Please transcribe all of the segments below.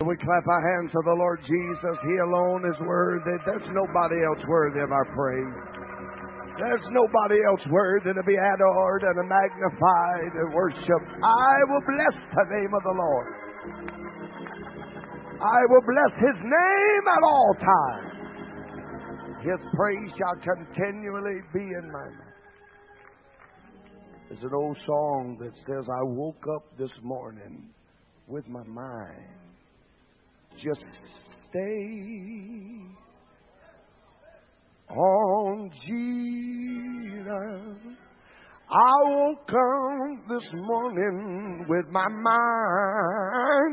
we clap our hands to the Lord Jesus. He alone is worthy. There's nobody else worthy of our praise. There's nobody else worthy to be adored and magnified and worshiped. I will bless the name of the Lord. I will bless His name at all times. His praise shall continually be in my mouth. There's an old song that says, I woke up this morning with my mind just stay on Jesus. I woke up this morning with my mind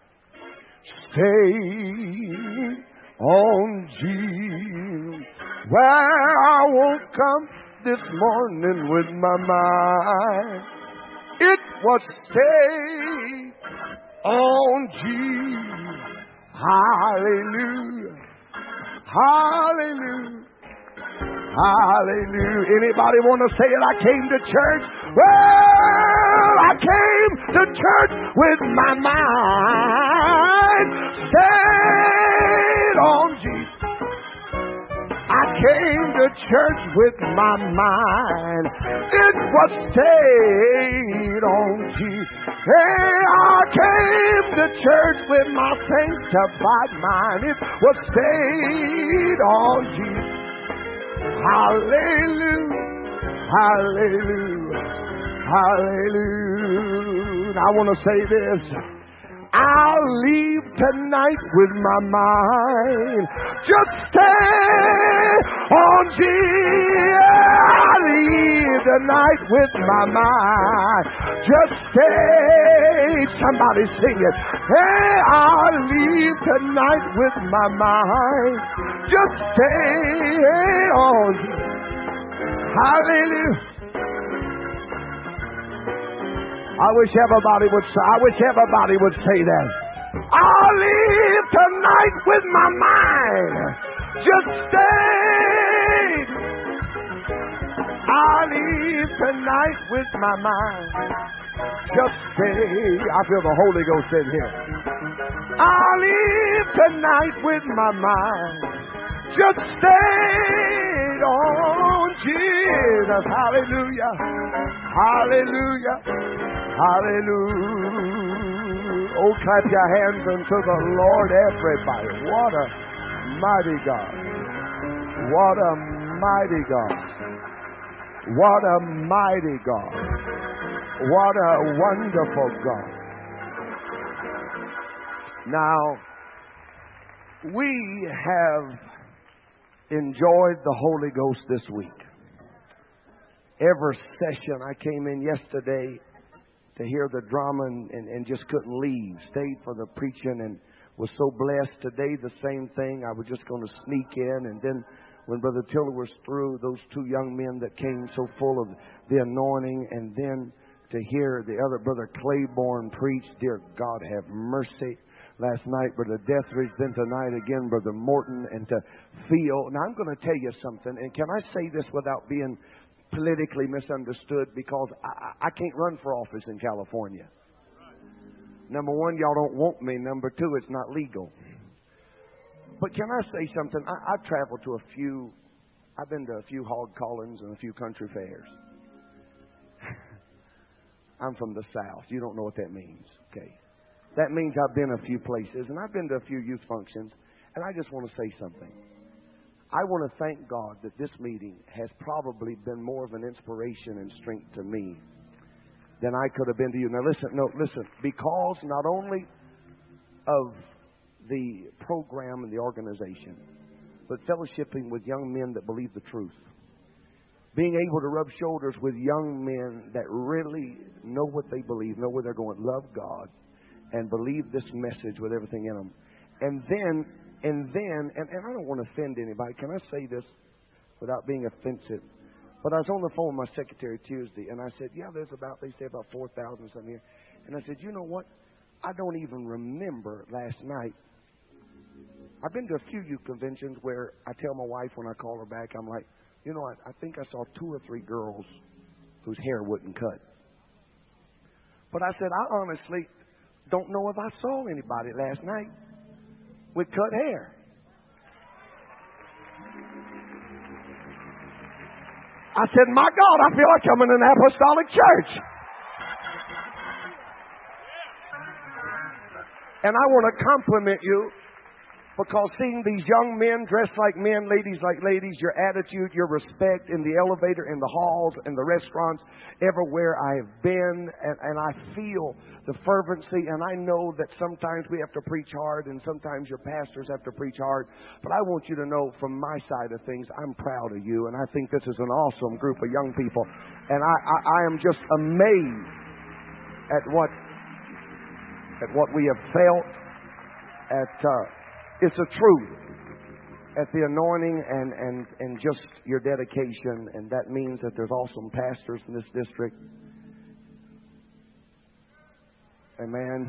stay on Jesus. Well, I woke up this morning with my mind. It was stay on Jesus. Hallelujah. Hallelujah. Hallelujah. Anybody want to say it? I came to church. Well, I came to church with my mind stayed on Jesus. I came to church with my mind. It was stayed on Jesus. Hey, I came to church with my sanctified mind. It was stayed on Jesus. Hallelujah. Hallelujah. Hallelujah. I want to say this. I'll leave tonight with my mind just stay on Jesus. I'll leave tonight with my mind just stay. Somebody sing it. Hey, I'll leave tonight with my mind just stay on Jesus. Hallelujah. I wish everybody would say that. I'll leave tonight with my mind just stay. I'll leave tonight with my mind just stay. I feel the Holy Ghost in here. I'll leave tonight with my mind just stay on Jesus. Hallelujah. Hallelujah. Hallelujah. Oh, clap your hands unto the Lord, everybody. What a mighty God. What a mighty God. What a mighty God. What a wonderful God. Now, we have enjoyed the Holy Ghost this week. Every session, I came in yesterday to hear the drama and just couldn't leave. Stayed for the preaching and was so blessed. Today, the same thing. I was just going to sneak in. And then when Brother Tiller was through, those two young men that came so full of the anointing. And then to hear the other Brother Claiborne preach, dear God, have mercy. Last night, Brother Deathridge, then tonight again, Brother Morton, and to feel. Now, I'm going to tell you something, and can I say this without being politically misunderstood? Because I can't run for office in California. Number one, y'all don't want me. Number two, it's not legal. But can I say something? I've traveled to I've been to a few hog callings and a few country fairs. I'm from the South. You don't know what that means, okay? That means I've been a few places, and I've been to a few youth functions, and I just want to say something. I want to thank God that this meeting has probably been more of an inspiration and strength to me than I could have been to you. Now listen, because not only of the program and the organization, but fellowshipping with young men that believe the truth. Being able to rub shoulders with young men that really know what they believe, know where they're going, love God, and believe this message with everything in them. And I don't want to offend anybody. Can I say this without being offensive? But I was on the phone with my secretary Tuesday, and I said, they say about 4,000 something here. And I said, you know what? I don't even remember last night. I've been to a few youth conventions where I tell my wife when I call her back, I'm like, I think I saw 2 or 3 girls whose hair wouldn't cut. But I said, I honestly Don't know if I saw anybody last night with cut hair. I said, my God, I feel like I'm in an apostolic church. And I want to compliment you because seeing these young men dressed like men, ladies like ladies, your attitude, your respect in the elevator, in the halls, in the restaurants, everywhere I have been, and I feel the fervency, and I know that sometimes we have to preach hard and sometimes your pastors have to preach hard, but I want you to know from my side of things, I'm proud of you, and I think this is an awesome group of young people, and I am just amazed at what we have felt, it's a truth, at the anointing and just your dedication, and that means that there's awesome pastors in this district. Amen.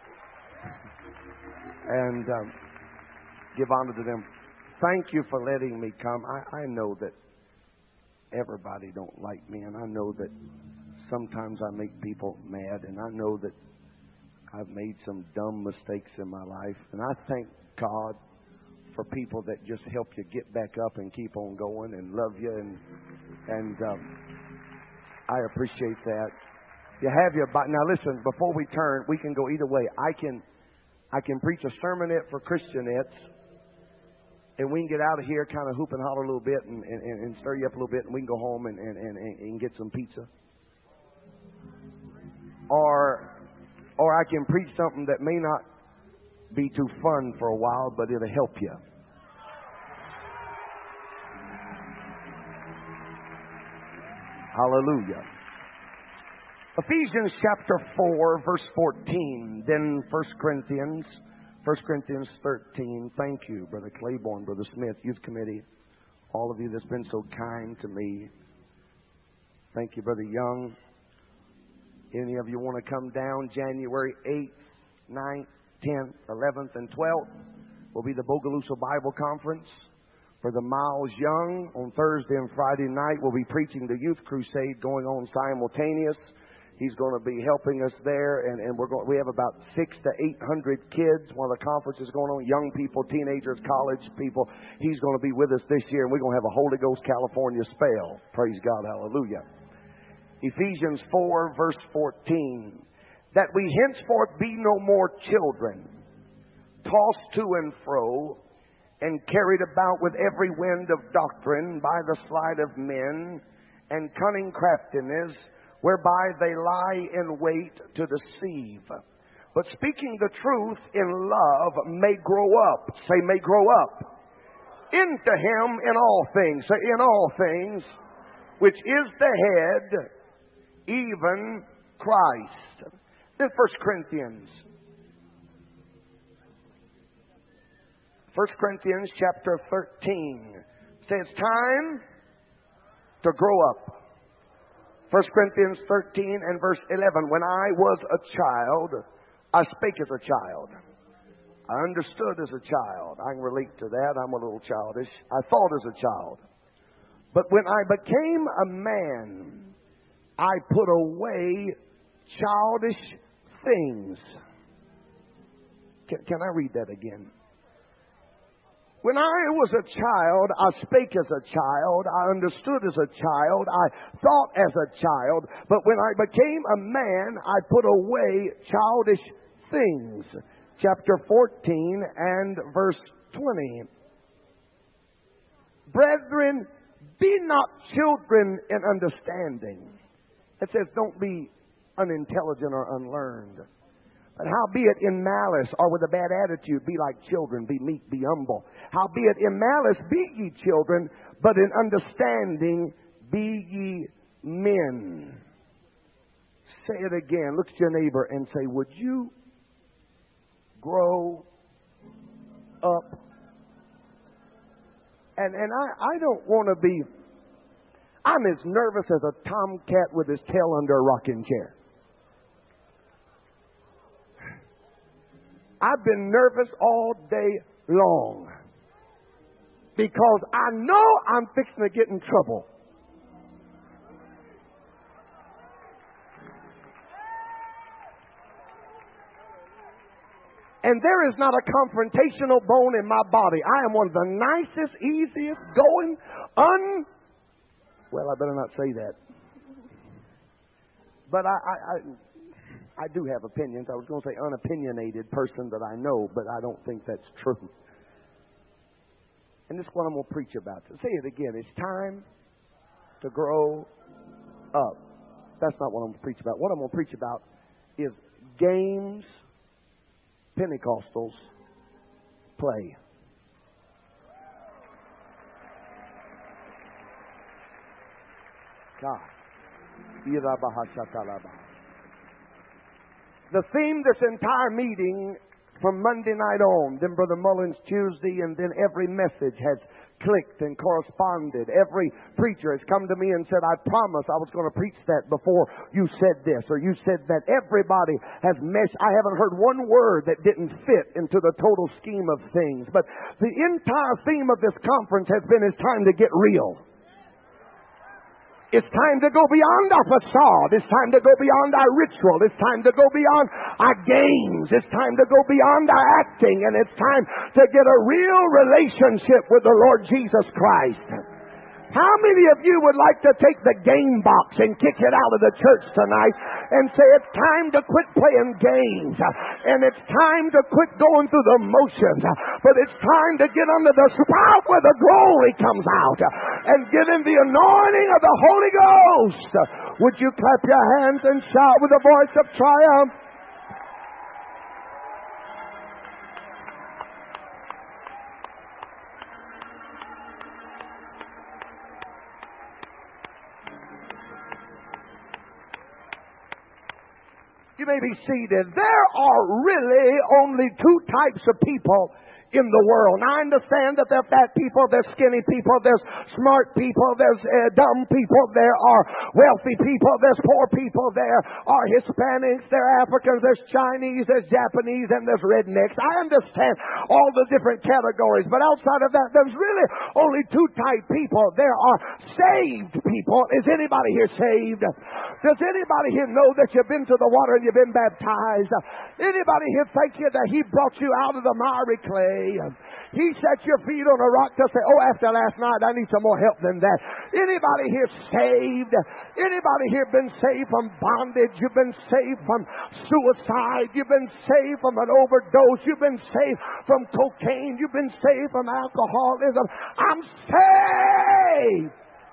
And give honor to them. Thank you for letting me come. I know that everybody don't like me, and I know that sometimes I make people mad, and I know that I've made some dumb mistakes in my life, and I thank God for people that just help you get back up and keep on going and love you, and I appreciate that. You have your Bible. Now listen, before we turn, we can go either way. I can preach a sermonette for Christianettes, and we can get out of here kind of hoop and holler a little bit and stir you up a little bit, and we can go home and get some pizza. Or I can preach something that may not be too fun for a while, but it'll help you. Hallelujah. Ephesians chapter 4, verse 14. Then 1 Corinthians 13. Thank you, Brother Claiborne, Brother Smith, Youth Committee, all of you that's been so kind to me. Thank you, Brother Young. Any of you want to come down January 8th, 9th, 10th, 11th, and 12th will be the Bogalusa Bible Conference. Brother Miles Young on Thursday and Friday night will be preaching the Youth Crusade going on simultaneous. He's going to be helping us there, and we have about 600 to 800 kids while the conference is going on, young people, teenagers, college people. He's going to be with us this year, and we're going to have a Holy Ghost California spell. Praise God, hallelujah. Ephesians 4, verse 14. That we henceforth be no more children, tossed to and fro, and carried about with every wind of doctrine by the sleight of men and cunning craftiness, whereby they lie in wait to deceive. But speaking the truth in love may grow up. Say, may grow up. Into him in all things. Say, in all things, which is the head, even Christ. Then 1 Corinthians chapter 13 says time to grow up. 1 Corinthians 13 and verse 11. When I was a child, I spake as a child. I understood as a child. I can relate to that. I'm a little childish. I thought as a child. But when I became a man, I put away childish things. Can I read that again? When I was a child, I spake as a child. I understood as a child. I thought as a child. But when I became a man, I put away childish things. Chapter 14 and verse 20. Brethren, be not children in understanding. It says don't be unintelligent or unlearned. But howbeit in malice or with a bad attitude, be like children, be meek, be humble. Howbeit in malice be ye children, but in understanding be ye men. Say it again. Look at your neighbor and say, would you grow up? And I don't want to be, I'm as nervous as a tomcat with his tail under a rocking chair. I've been nervous all day long because I know I'm fixing to get in trouble. And there is not a confrontational bone in my body. I am one of the nicest, easiest going, well, I better not say that. But I do have opinions. I was going to say unopinionated person that I know, but I don't think that's true. And this is what I'm going to preach about. Say it again. It's time to grow up. That's not what I'm going to preach about. What I'm going to preach about is games Pentecostals play. God. The theme this entire meeting from Monday night on, then Brother Mullins Tuesday, and then every message has clicked and corresponded. Every preacher has come to me and said, I promise I was going to preach that before you said this or you said that. Everybody has meshed. I haven't heard one word that didn't fit into the total scheme of things. But the entire theme of this conference has been, it's time to get real. It's time to go beyond our facade. It's time to go beyond our ritual. It's time to go beyond our games. It's time to go beyond our acting. And it's time to get a real relationship with the Lord Jesus Christ. How many of you would like to take the game box and kick it out of the church tonight and say it's time to quit playing games and it's time to quit going through the motions, but it's time to get under the spout where the glory comes out and get in the anointing of the Holy Ghost? Would you clap your hands and shout with a voice of triumph? You may be seated. There are really only two types of people in the world. Now, I understand that there are fat people, there's skinny people, there's smart people, there's dumb people, there are wealthy people, there's poor people, there are Hispanics, there are Africans, there's Chinese, there's Japanese, and there's rednecks. I understand all the different categories, but outside of that, there's really only two type people. There are saved people. Is anybody here saved? Does anybody here know that you've been to the water and you've been baptized? Anybody here thank you that He brought you out of the miry clay? He set your feet on a rock to say, oh, after last night, I need some more help than that. Anybody here saved? Anybody here been saved from bondage? You've been saved from suicide. You've been saved from an overdose. You've been saved from cocaine. You've been saved from alcoholism. I'm saved.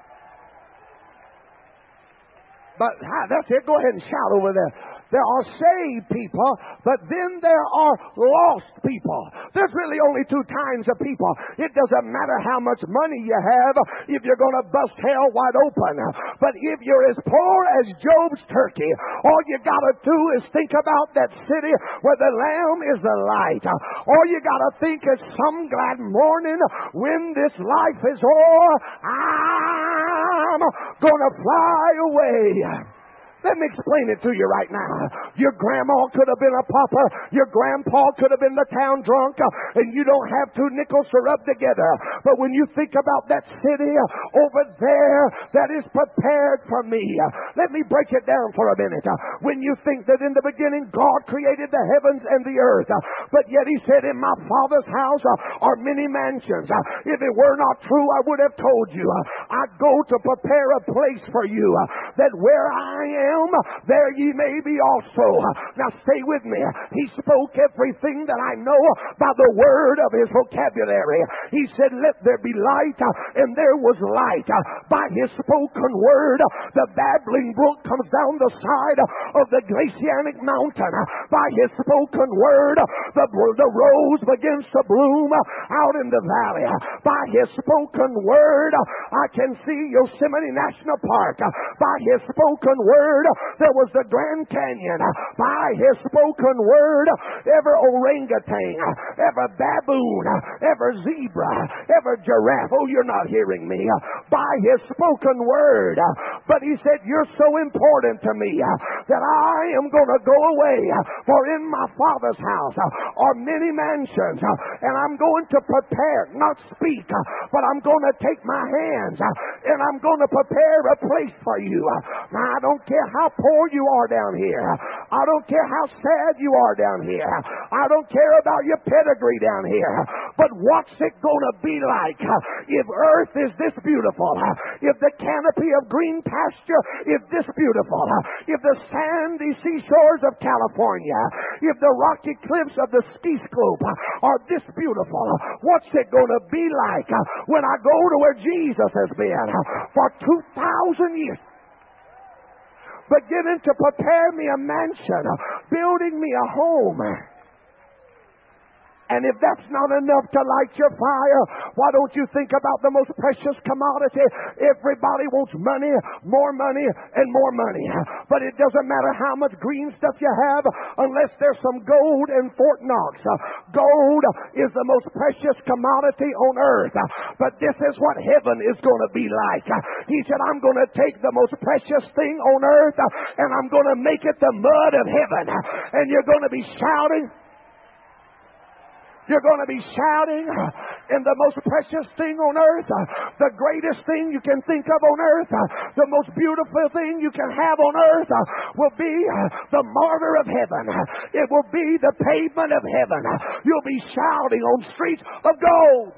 But that's it. Go ahead and shout over there. There are saved people, but then there are lost people. There's really only two kinds of people. It doesn't matter how much money you have if you're going to bust hell wide open. But if you're as poor as Job's turkey, all you got to do is think about that city where the Lamb is the light. All you got to think is some glad morning when this life is o'er, I'm going to fly away. Let me explain it to you right now. Your grandma could have been a pauper. Your grandpa could have been the town drunk. And you don't have two nickels to rub together. But when you think about that city over there that is prepared for me, let me break it down for a minute. When you think that in the beginning God created the heavens and the earth, but yet He said, in my Father's house are many mansions. If it were not true, I would have told you. I go to prepare a place for you, that where I am, there ye may be also. Now stay with me. He spoke everything that I know by the word of His vocabulary. He said, let there be light, and there was light. By His spoken word, the babbling brook comes down the side of the Glacianic mountain. By His spoken word, the rose begins to bloom out in the valley. By His spoken word, I can see Yosemite National Park. By His spoken word, there was the Grand Canyon. By His spoken word, every orangutan, every baboon, every zebra, every never giraffe. Oh, you're not hearing me. By his spoken word. But he said, you're so important to me that I am going to go away. For in my Father's house are many mansions. And I'm going to prepare, not speak, but I'm going to take my hands and I'm going to prepare a place for you. Now, I don't care how poor you are down here. I don't care how sad you are down here. I don't care about your pedigree down here. But what's it going to be like if earth is this beautiful? If the canopy of green pasture is this beautiful? If the sandy seashores of California, if the rocky cliffs of the ski slope are this beautiful, what's it going to be like when I go to where Jesus has been for 2,000 years? Beginning to prepare me a mansion, building me a home. And if that's not enough to light your fire, why don't you think about the most precious commodity? Everybody wants money, and more money. But it doesn't matter how much green stuff you have unless there's some gold in Fort Knox. Gold is the most precious commodity on earth. But this is what heaven is going to be like. He said, I'm going to take the most precious thing on earth and I'm going to make it the mud of heaven. And you're going to be shouting. You're going to be shouting, and the most precious thing on earth, the greatest thing you can think of on earth, the most beautiful thing you can have on earth will be the martyr of heaven. It will be the pavement of heaven. You'll be shouting on streets of gold.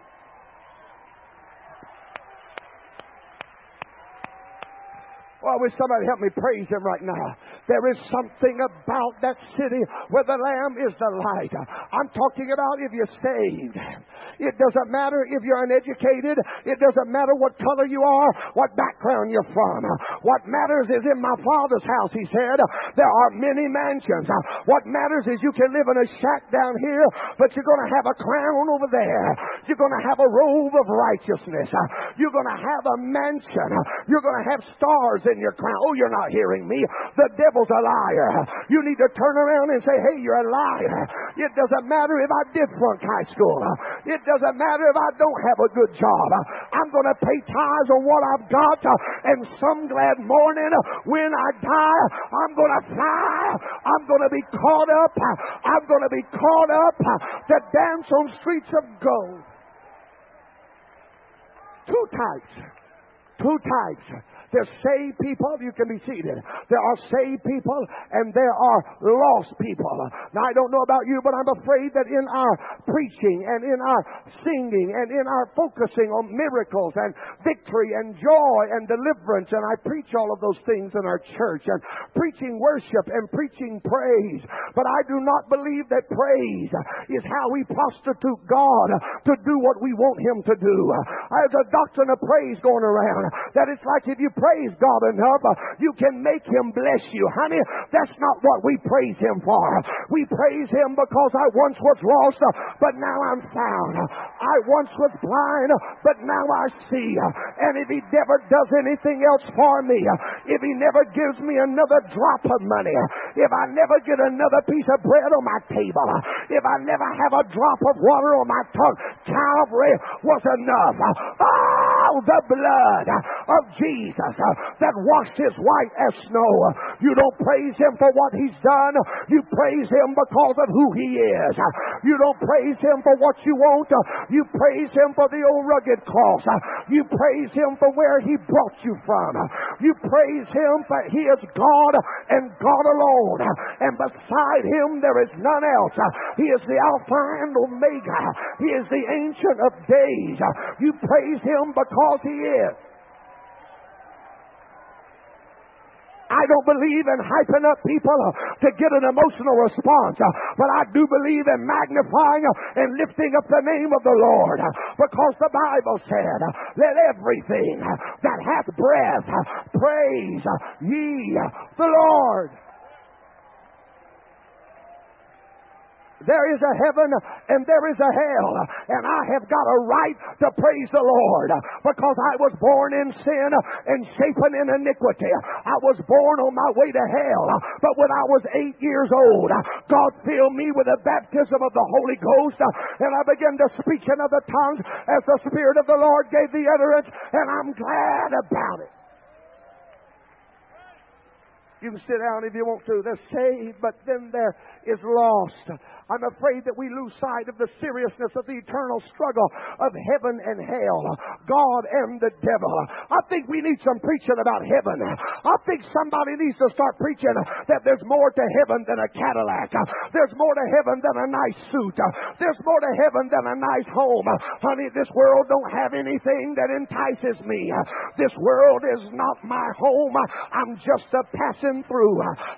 Oh, I wish somebody help me praise him right now. There is something about that city where the Lamb is the light. I'm talking about if you're saved. It doesn't matter if you're uneducated. It doesn't matter what color you are, what background you're from. What matters is in my Father's house, he said, there are many mansions. What matters is you can live in a shack down here, but you're going to have a crown over there. You're going to have a robe of righteousness. You're going to have a mansion. You're going to have stars in your crown. Oh, you're not hearing me. The devil's a liar. You need to turn around and say, hey, you're a liar. It doesn't matter if I did flunk high school. It doesn't matter if I don't have a good job. I'm going to pay tithes on what I've got, and some glad morning when I die, I'm going to fly. I'm going to be caught up. I'm going to be caught up to dance on streets of gold. Two types. There's saved people. You can be seated. There are saved people and there are lost people. Now, I don't know about you, but I'm afraid that in our preaching and in our singing and in our focusing on miracles and victory and joy and deliverance, and I preach all of those things in our church, and preaching worship and preaching praise. But I do not believe that praise is how we prostitute God to do what we want him to do. There's a doctrine of praise going around that it's like if you praise God enough, you can make him bless you. Honey, that's not what we praise him for. We praise him because I once was lost, but now I'm found. I once was blind, but now I see. And if he never does anything else for me, if he never gives me another drop of money, if I never get another piece of bread on my table, if I never have a drop of water on my tongue, Calvary was enough. Oh, the blood of Jesus that washes white as snow. You don't praise him for what he's done. You praise him because of who he is. You don't praise him for what you want. You praise him for the old rugged cross. You praise him for where he brought you from. You praise him for he is God and God alone. And beside him there is none else. He is the Alpha and Omega. He is the Ancient of Days. You praise him because he is. I don't believe in hyping up people to get an emotional response, but I do believe in magnifying and lifting up the name of the Lord, because the Bible said, let everything that hath breath praise ye the Lord. There is a heaven and there is a hell. And I have got a right to praise the Lord because I was born in sin and shapen in iniquity. I was born on my way to hell. But when I was 8 years old, God filled me with the baptism of the Holy Ghost. And I began to speak in other tongues as the Spirit of the Lord gave the utterance. And I'm glad about it. You can sit down if you want to. They're saved, but then there is lost. I'm afraid that we lose sight of the seriousness of the eternal struggle of heaven and hell, God and the devil. I think we need some preaching about heaven. I think somebody needs to start preaching that there's more to heaven than a Cadillac. There's more to heaven than a nice suit. There's more to heaven than a nice home. Honey, this world don't have anything that entices me. This world is not my home. I'm just a passing through.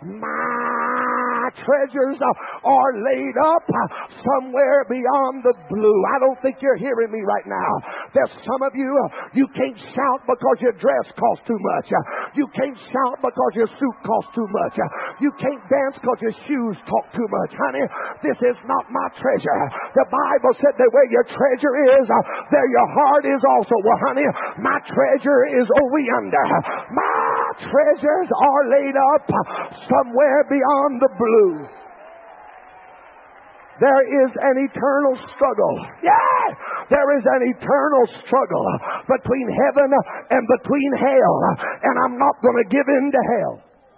My treasures are laid up somewhere beyond the blue. I don't think you're hearing me right now. There's some of you, you can't shout because your dress costs too much. You can't shout because your suit costs too much. You can't dance because your shoes talk too much. Honey, this is not my treasure. The Bible said that where your treasure is, there your heart is also. Well, honey, my treasure is over yonder. My treasures are laid up somewhere beyond the blue. There is an eternal struggle. Yeah! There is an eternal struggle between heaven and between hell. And I'm not going to give in to hell.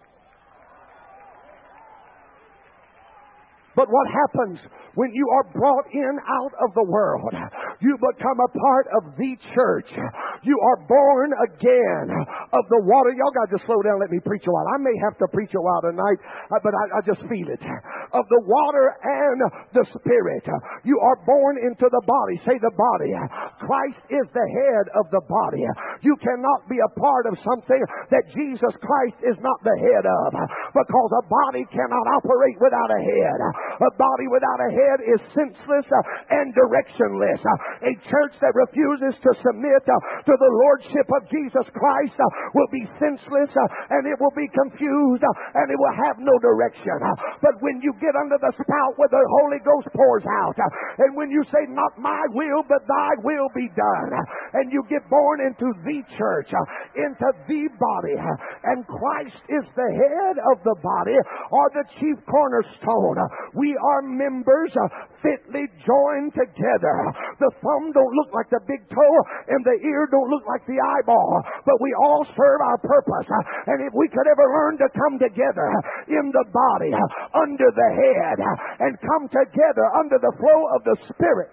But what happens when you are brought in out of the world? You become a part of the church. You are born again of the water. Y'all got to slow down. Let me preach a while. I may have to preach a while tonight, but I just feel it. Of the water and the Spirit. You are born into the body. Say the body. Christ is the head of the body. You cannot be a part of something that Jesus Christ is not the head of, because a body cannot operate without a head. A body without a head is senseless and directionless. A church that refuses to submit to the Lordship of Jesus Christ will be senseless and it will be confused and it will have no direction. But when you get under the spout where the Holy Ghost pours out, and when you say, not my will, but thy will be done, and you get born into the church, into the body, and Christ is the head of the body, or the chief cornerstone, we are members fitly joined together. The thumb don't look like the big toe, and the ear don't look like the eyeball, but we all serve our purpose. And if we could ever learn to come together in the body, under the head, and come together under the flow of the Spirit.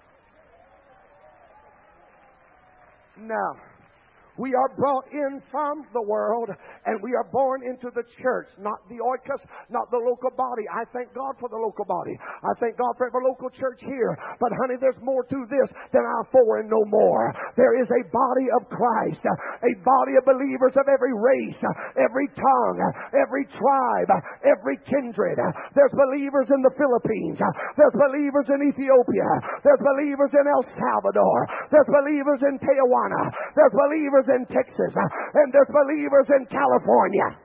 Now, we are brought in from the world, and we are born into the church, not the oikos, not the local body. I thank God for the local body. I thank God for every local church here. But honey, there's more to this than our four and no more. There is a body of Christ, a body of believers of every race, every tongue, every tribe, every kindred. There's believers in the Philippines. There's believers in Ethiopia. There's believers in El Salvador. There's believers in Tijuana. There's believers in Texas, and there's believers in California.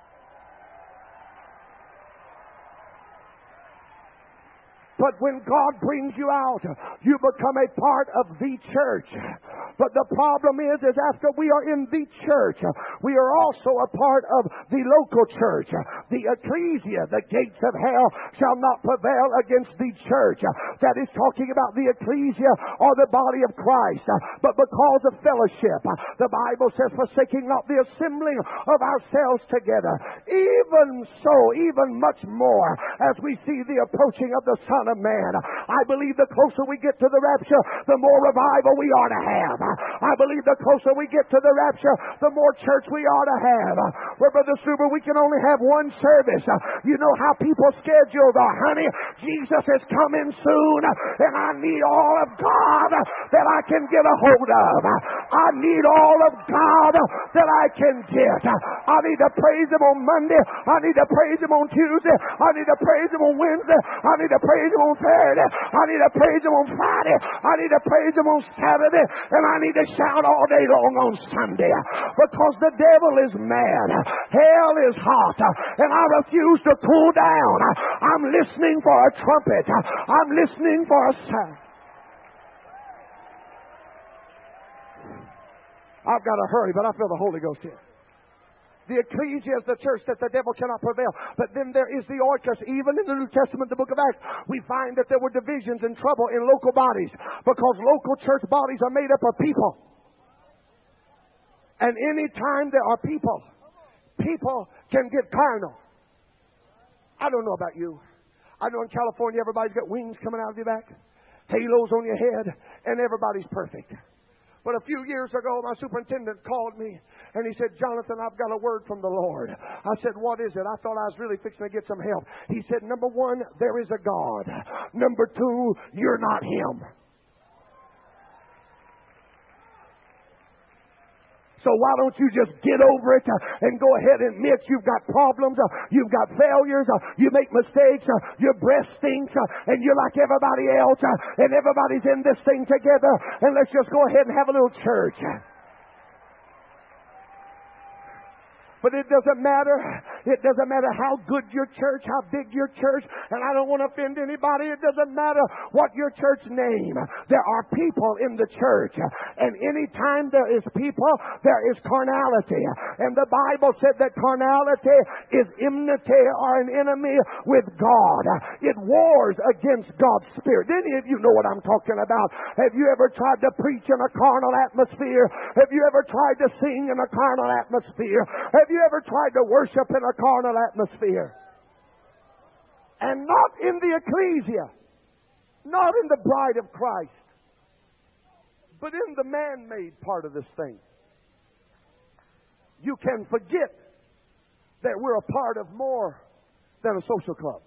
But when God brings you out, you become a part of the church. But the problem is after we are in the church, we are also a part of the local church. The ecclesia, the gates of hell shall not prevail against the church. That is talking about the ecclesia or the body of Christ. But because of fellowship, the Bible says, forsaking not the assembling of ourselves together. Even so, even much more, as we see the approaching of the Son of Man. I believe the closer we get to the rapture, the more revival we ought to have. I believe the closer we get to the rapture, the more church we ought to have. Where, Brother Suber, we can only have one service. You know how people schedule the honey. Jesus is coming soon, and I need all of God that I can get a hold of. I need all of God that I can get. I need to praise Him on Monday. I need to praise Him on Tuesday. I need to praise Him on Wednesday. I need to praise Him on Thursday. I need to praise Him on Friday. I need to praise Him on Saturday. And I need to shout all day long on Sunday. Because the devil is mad. Hell is hot. And I refuse to cool down. I'm listening for a trumpet. I'm listening for a sound. I've got to hurry, but I feel the Holy Ghost here. The ecclesia is the church that the devil cannot prevail. But then there is the oikos. Even in the New Testament, the book of Acts, we find that there were divisions and trouble in local bodies because local church bodies are made up of people. And any time there are people, people can get carnal. I don't know about you. I know in California everybody's got wings coming out of your back, halos on your head, and everybody's perfect. But a few years ago, my superintendent called me and he said, Jonathan, I've got a word from the Lord. I said, what is it? I thought I was really fixing to get some help. He said, number one, there is a God. Number two, you're not Him. So why don't you just get over it and go ahead and admit you've got problems, you've got failures, you make mistakes, your breath stinks, and you're like everybody else, and everybody's in this thing together, and let's just go ahead and have a little church. But it doesn't matter. It doesn't matter how good your church, how big your church, and I don't want to offend anybody. It doesn't matter what your church name. There are people in the church. And anytime there is people, there is carnality. And the Bible said that carnality is enmity or an enemy with God. It wars against God's Spirit. Any of you know what I'm talking about? Have you ever tried to preach in a carnal atmosphere? Have you ever tried to sing in a carnal atmosphere? Have you ever tried to worship in a carnal atmosphere? And not in the ecclesia, not in the bride of Christ, but in the man-made part of this thing. You can forget that we're a part of more than a social club.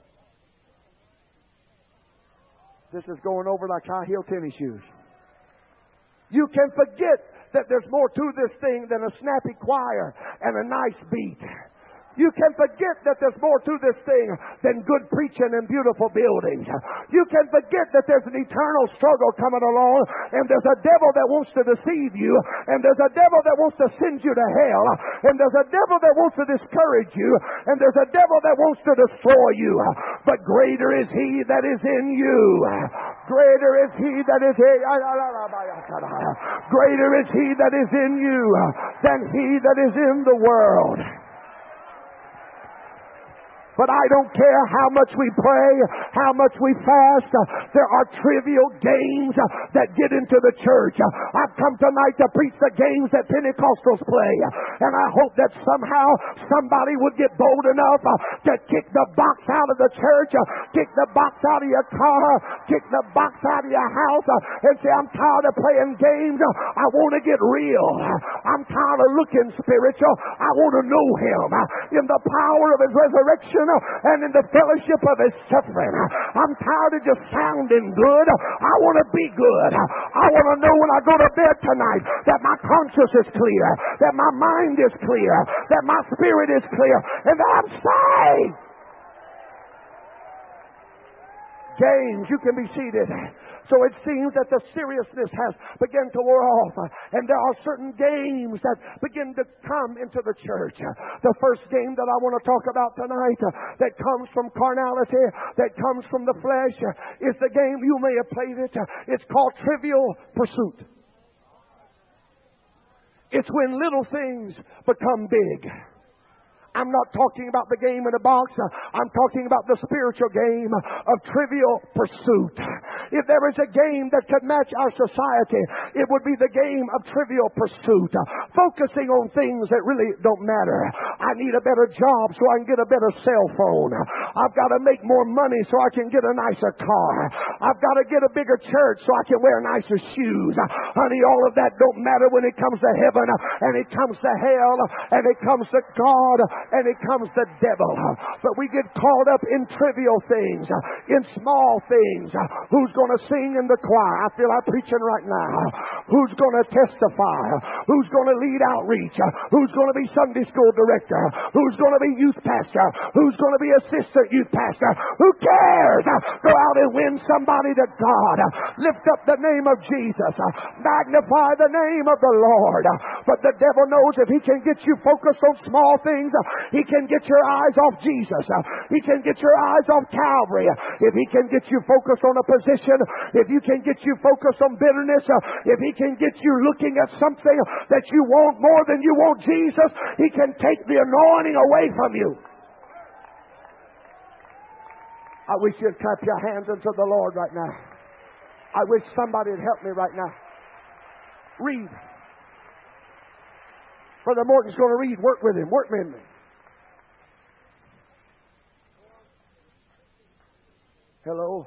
This is going over like high-heel tennis shoes. You can forget that there's more to this thing than a snappy choir and a nice beat. You can forget that there's more to this thing than good preaching and beautiful buildings. You can forget that there's an eternal struggle coming along, and there's a devil that wants to deceive you, and there's a devil that wants to send you to hell, and there's a devil that wants to discourage you, and there's a devil that wants to destroy you. But greater is He that is in you. Greater is He that is in greater is He that is in you than he that is in the world. But I don't care how much we pray, how much we fast. There are trivial games that get into the church. I've come tonight to preach the games that Pentecostals play. And I hope that somehow somebody would get bold enough to kick the box out of the church, kick the box out of your car, kick the box out of your house, and say, I'm tired of playing games. I want to get real. I'm tired of looking spiritual. I want to know Him in the power of His resurrection and in the fellowship of His suffering. I'm tired of just sounding good. I want to be good. I want to know when I go to bed tonight that my conscience is clear, that my mind is clear, that my spirit is clear, and that I'm saved. James, you can be seated. So it seems that the seriousness has begun to wear off, and there are certain games that begin to come into the church. The first game that I want to talk about tonight that comes from carnality, that comes from the flesh, is the game, you may have played it. It's called Trivial Pursuit. It's when little things become big. I'm not talking about the game in a box. I'm talking about the spiritual game of Trivial Pursuit. If there is a game that could match our society, it would be the game of Trivial Pursuit. Focusing on things that really don't matter. I need a better job so I can get a better cell phone. I've got to make more money so I can get a nicer car. I've got to get a bigger church so I can wear nicer shoes. Honey, all of that don't matter when it comes to heaven, and it comes to hell, and it comes to God, and it comes to devil. But we get caught up in trivial things, in small things. Who's going to sing in the choir? I feel like preaching right now. Who's going to testify? Who's going to lead outreach? Who's going to be Sunday school director? Who's going to be youth pastor? Who's going to be assistant youth pastor? Who cares? Go out and win somebody to God. Lift up the name of Jesus. Magnify the name of the Lord. But the devil knows if he can get you focused on small things, he can get your eyes off Jesus. He can get your eyes off Calvary. If he can get you focused on a position, if you can get you focused on bitterness, if he can get you looking at something that you want more than you want Jesus, he can take the anointing away from you. I wish you'd clap your hands unto the Lord right now. I wish somebody would help me right now. Read. Brother Morton's going to read. Work with him. Work with me. Hello.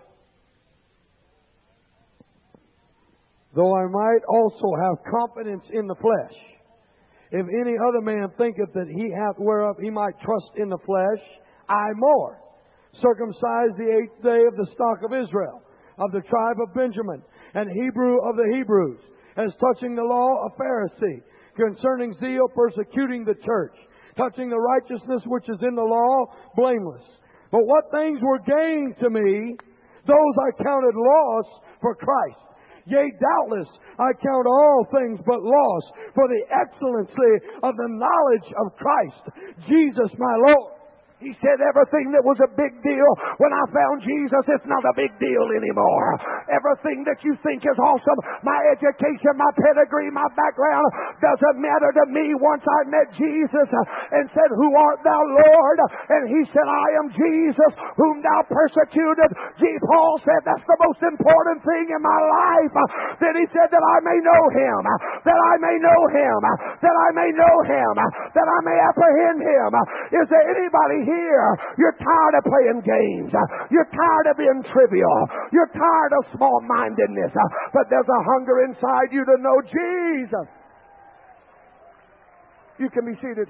Though I might also have confidence in the flesh, if any other man thinketh that he hath whereof he might trust in the flesh, I more, circumcised the 8th day of the stock of Israel, of the tribe of Benjamin, and Hebrew of the Hebrews, as touching the law, a Pharisee, concerning zeal, persecuting the church, touching the righteousness which is in the law, blameless. But what things were gained to me, those I counted loss for Christ. Yea, doubtless, I count all things but loss for the excellency of the knowledge of Christ, Jesus my Lord. He said everything that was a big deal when I found Jesus, it's not a big deal anymore. Everything that you think is awesome, my education, my pedigree, my background, doesn't matter to me once I met Jesus and said, "Who art thou, Lord?" And he said, "I am Jesus, whom thou persecuted." Paul said, that's the most important thing in my life. Then he said that I may know him, that I may know him, that I may know him, that I may apprehend him. Is there anybody here? You're tired of playing games. You're tired of being trivial. You're tired of small-mindedness. But there's a hunger inside you to know Jesus. You can be seated.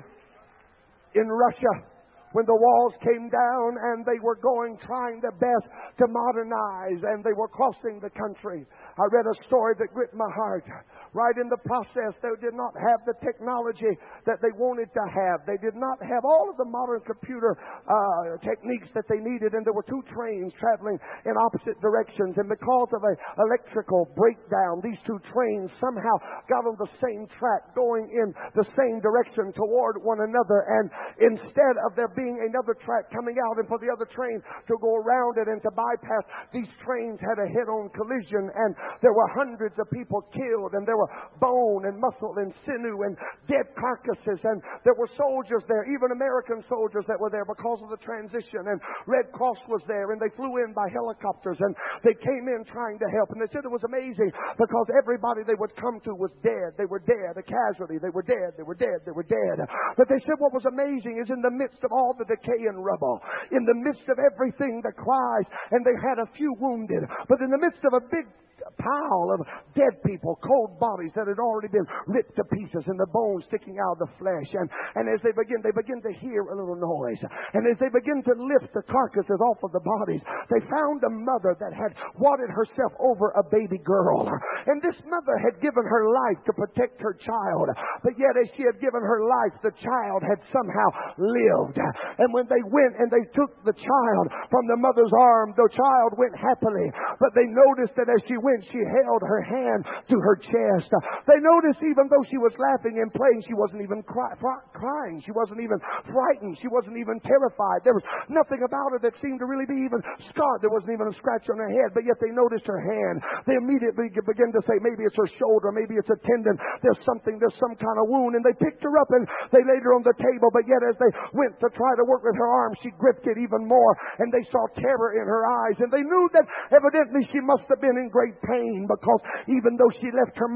In Russia, when the walls came down and they were trying their best to modernize, and they were crossing the country, I read a story that gripped my heart. Right in the process, they did not have the technology that they wanted to have. They did not have all of the modern computer techniques that they needed, and there were 2 trains traveling in opposite directions. And because of an electrical breakdown, these 2 trains somehow got on the same track, going in the same direction toward one another. And instead of there being another track coming out and for the other train to go around it and to bypass, these trains had a head-on collision, and there were hundreds of people killed, and there were bone and muscle and sinew and dead carcasses, and there were soldiers there, even American soldiers that were there because of the transition, and Red Cross was there, and they flew in by helicopters, and they came in trying to help. And they said it was amazing because everybody they would come to was dead. They were dead, a casualty. They were dead, they were dead, they were dead. But they said what was amazing is in the midst of all the decay and rubble, in the midst of everything, the cries, and they had a few wounded, but in the midst of a big pile of dead people, cold bodies that had already been ripped to pieces and the bones sticking out of the flesh. And as they begin to hear a little noise. And as they begin to lift the carcasses off of the bodies, they found a mother that had wadded herself over a baby girl. And this mother had given her life to protect her child. But yet as she had given her life, the child had somehow lived. And when they went and they took the child from the mother's arm, the child went happily. But they noticed that as she went, she held her hand to her chest. They noticed even though she was laughing and playing, she wasn't even crying. She wasn't even frightened. She wasn't even terrified. There was nothing about her that seemed to really be even scarred. There wasn't even a scratch on her head, but yet they noticed her hand. They immediately began to say, maybe it's her shoulder, maybe it's a tendon. There's some kind of wound. And they picked her up and they laid her on the table, but yet as they went to try to work with her arm, she gripped it even more, and they saw terror in her eyes, and they knew that evidently she must have been in great pain, because even though she left her mother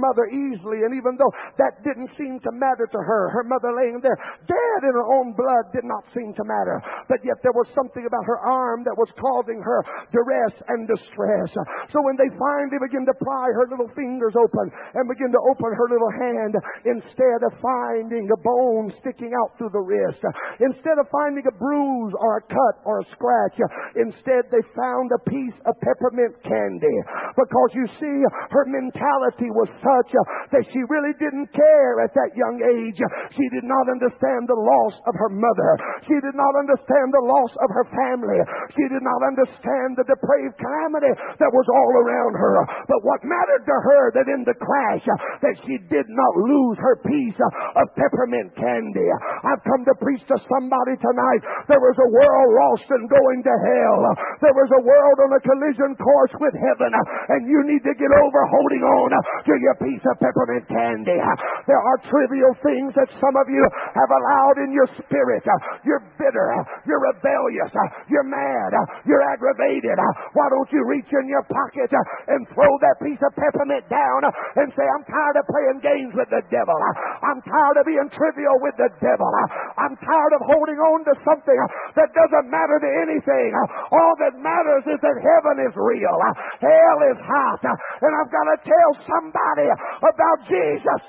mother easily. And even though that didn't seem to matter to her, her mother laying there dead in her own blood did not seem to matter. But yet there was something about her arm that was causing her duress and distress. So when they finally begin to pry her little fingers open and begin to open her little hand, instead of finding a bone sticking out through the wrist, instead of finding a bruise or a cut or a scratch, instead they found a piece of peppermint candy. Because you see, her mentality was such that she really didn't care at that young age. She did not understand the loss of her mother. She did not understand the loss of her family. She did not understand the depraved calamity that was all around her. But what mattered to her, that in the crash, that she did not lose her piece of peppermint candy. I've come to preach to somebody tonight. There was a world lost and going to hell. There was a world on a collision course with heaven, and you need to get over holding on to your piece of peppermint candy. There are trivial things that some of you have allowed in your spirit. You're bitter, you're rebellious, you're mad, you're aggravated. Why don't you reach in your pocket and throw that piece of peppermint down and say, I'm tired of playing games with the devil. I'm tired of being trivial with the devil. I'm tired of holding on to something that doesn't matter to anything. All that matters is that heaven is real. Hell is hot. And I've got to tell somebody about Jesus.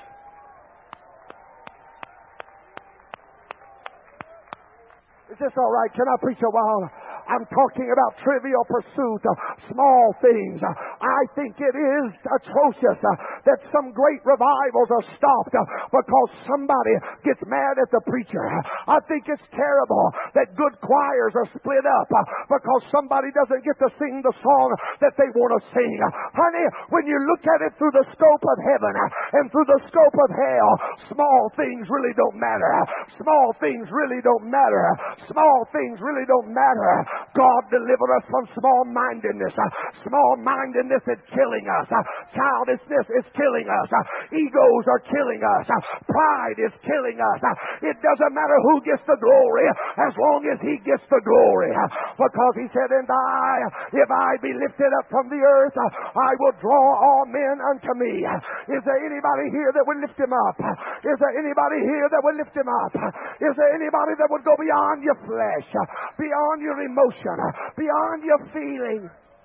Is this all right? Can I preach a while? I'm talking about trivial pursuit, small things. I think it is atrocious that some great revivals are stopped because somebody gets mad at the preacher. I think it's terrible that good choirs are split up because somebody doesn't get to sing the song that they want to sing. Honey, when you look at it through the scope of heaven and through the scope of hell, small things really don't matter. Small things really don't matter. Small things really don't matter. God deliver us from small-mindedness. Small-mindedness is killing us. Childishness is killing us. Egos are killing us. Pride is killing us. It doesn't matter who gets the glory as long as He gets the glory. Because He said, and if I be lifted up from the earth, I will draw all men unto me. Is there anybody here that would lift Him up? Is there anybody here that would lift Him up? Is there anybody that would go beyond your flesh, beyond your emotion, beyond your feeling?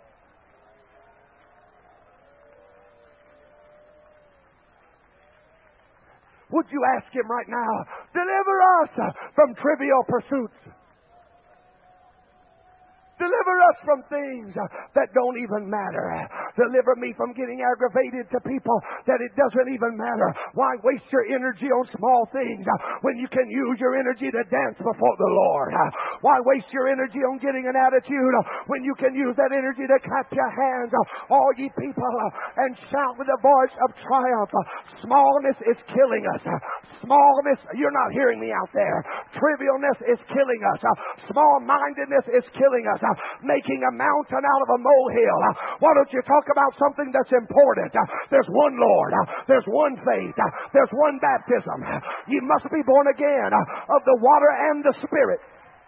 Would you ask Him right now, deliver us from trivial pursuits? Deliver us from things that don't even matter. Deliver me from getting aggravated to people that it doesn't even matter. Why waste your energy on small things when you can use your energy to dance before the Lord? Why waste your energy on getting an attitude when you can use that energy to clap your hands, all ye people, and shout with a voice of triumph? Smallness is killing us. Smallness, you're not hearing me out there. Trivialness is killing us. Small-mindedness is killing us. Making a mountain out of a molehill. Why don't you talk about something that's important? There's one Lord. There's one faith. There's one baptism. You must be born again of the water and the Spirit.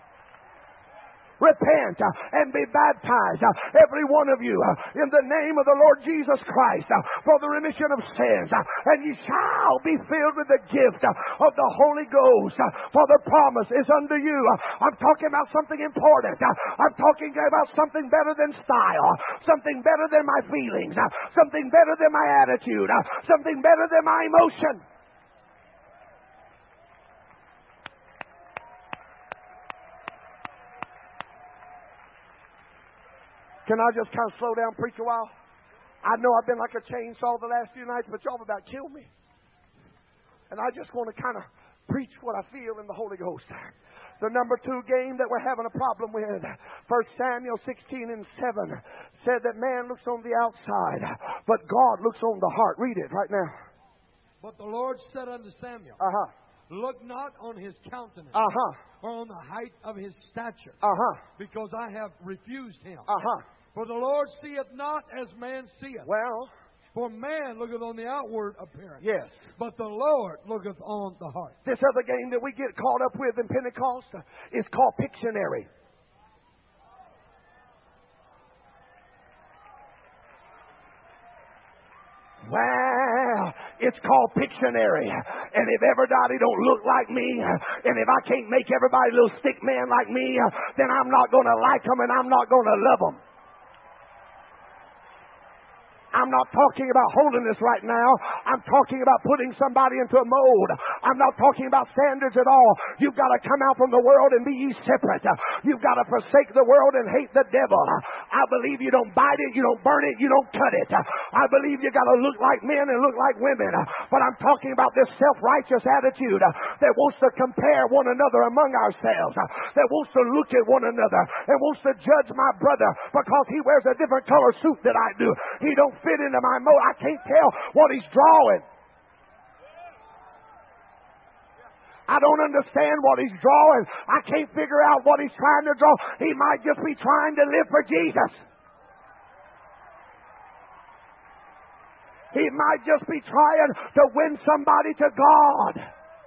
Repent and be baptized, every one of you, in the name of the Lord Jesus Christ, for the remission of sins, and ye shall be filled with the gift of the Holy Ghost, for the promise is unto you. I'm talking about something important. I'm talking about something better than style, something better than my feelings, something better than my attitude, something better than my emotion. Can I just kind of slow down, preach a while? I know I've been like a chainsaw the last few nights, but y'all have about killed me. And I just want to kind of preach what I feel in the Holy Ghost. The number 2 game that we're having a problem with, 1 Samuel 16:7, said that man looks on the outside, but God looks on the heart. Read it right now. But the Lord said unto Samuel, Look not on his countenance, or on the height of his stature, because I have refused him. For the Lord seeth not as man seeth. Well, for man looketh on the outward appearance. Yes. But the Lord looketh on the heart. This other game that we get caught up with in Pentecost is called Pictionary. Wow. It's called Pictionary. And if everybody don't look like me, and if I can't make everybody a little stick man like me, then I'm not going to like them and I'm not going to love them. I'm not talking about holiness right now. I'm talking about putting somebody into a mold. I'm not talking about standards at all. You've got to come out from the world and be ye separate. You've got to forsake the world and hate the devil. I believe you don't bite it, you don't burn it, you don't cut it. I believe you got to look like men and look like women. But I'm talking about this self-righteous attitude that wants to compare one another among ourselves, that wants to look at one another and wants to judge my brother because he wears a different color suit than I do. He don't fit into my mold. I can't tell what he's drawing. I don't understand what he's drawing. I can't figure out what he's trying to draw. He might just be trying to live for Jesus. He might just be trying to win somebody to God.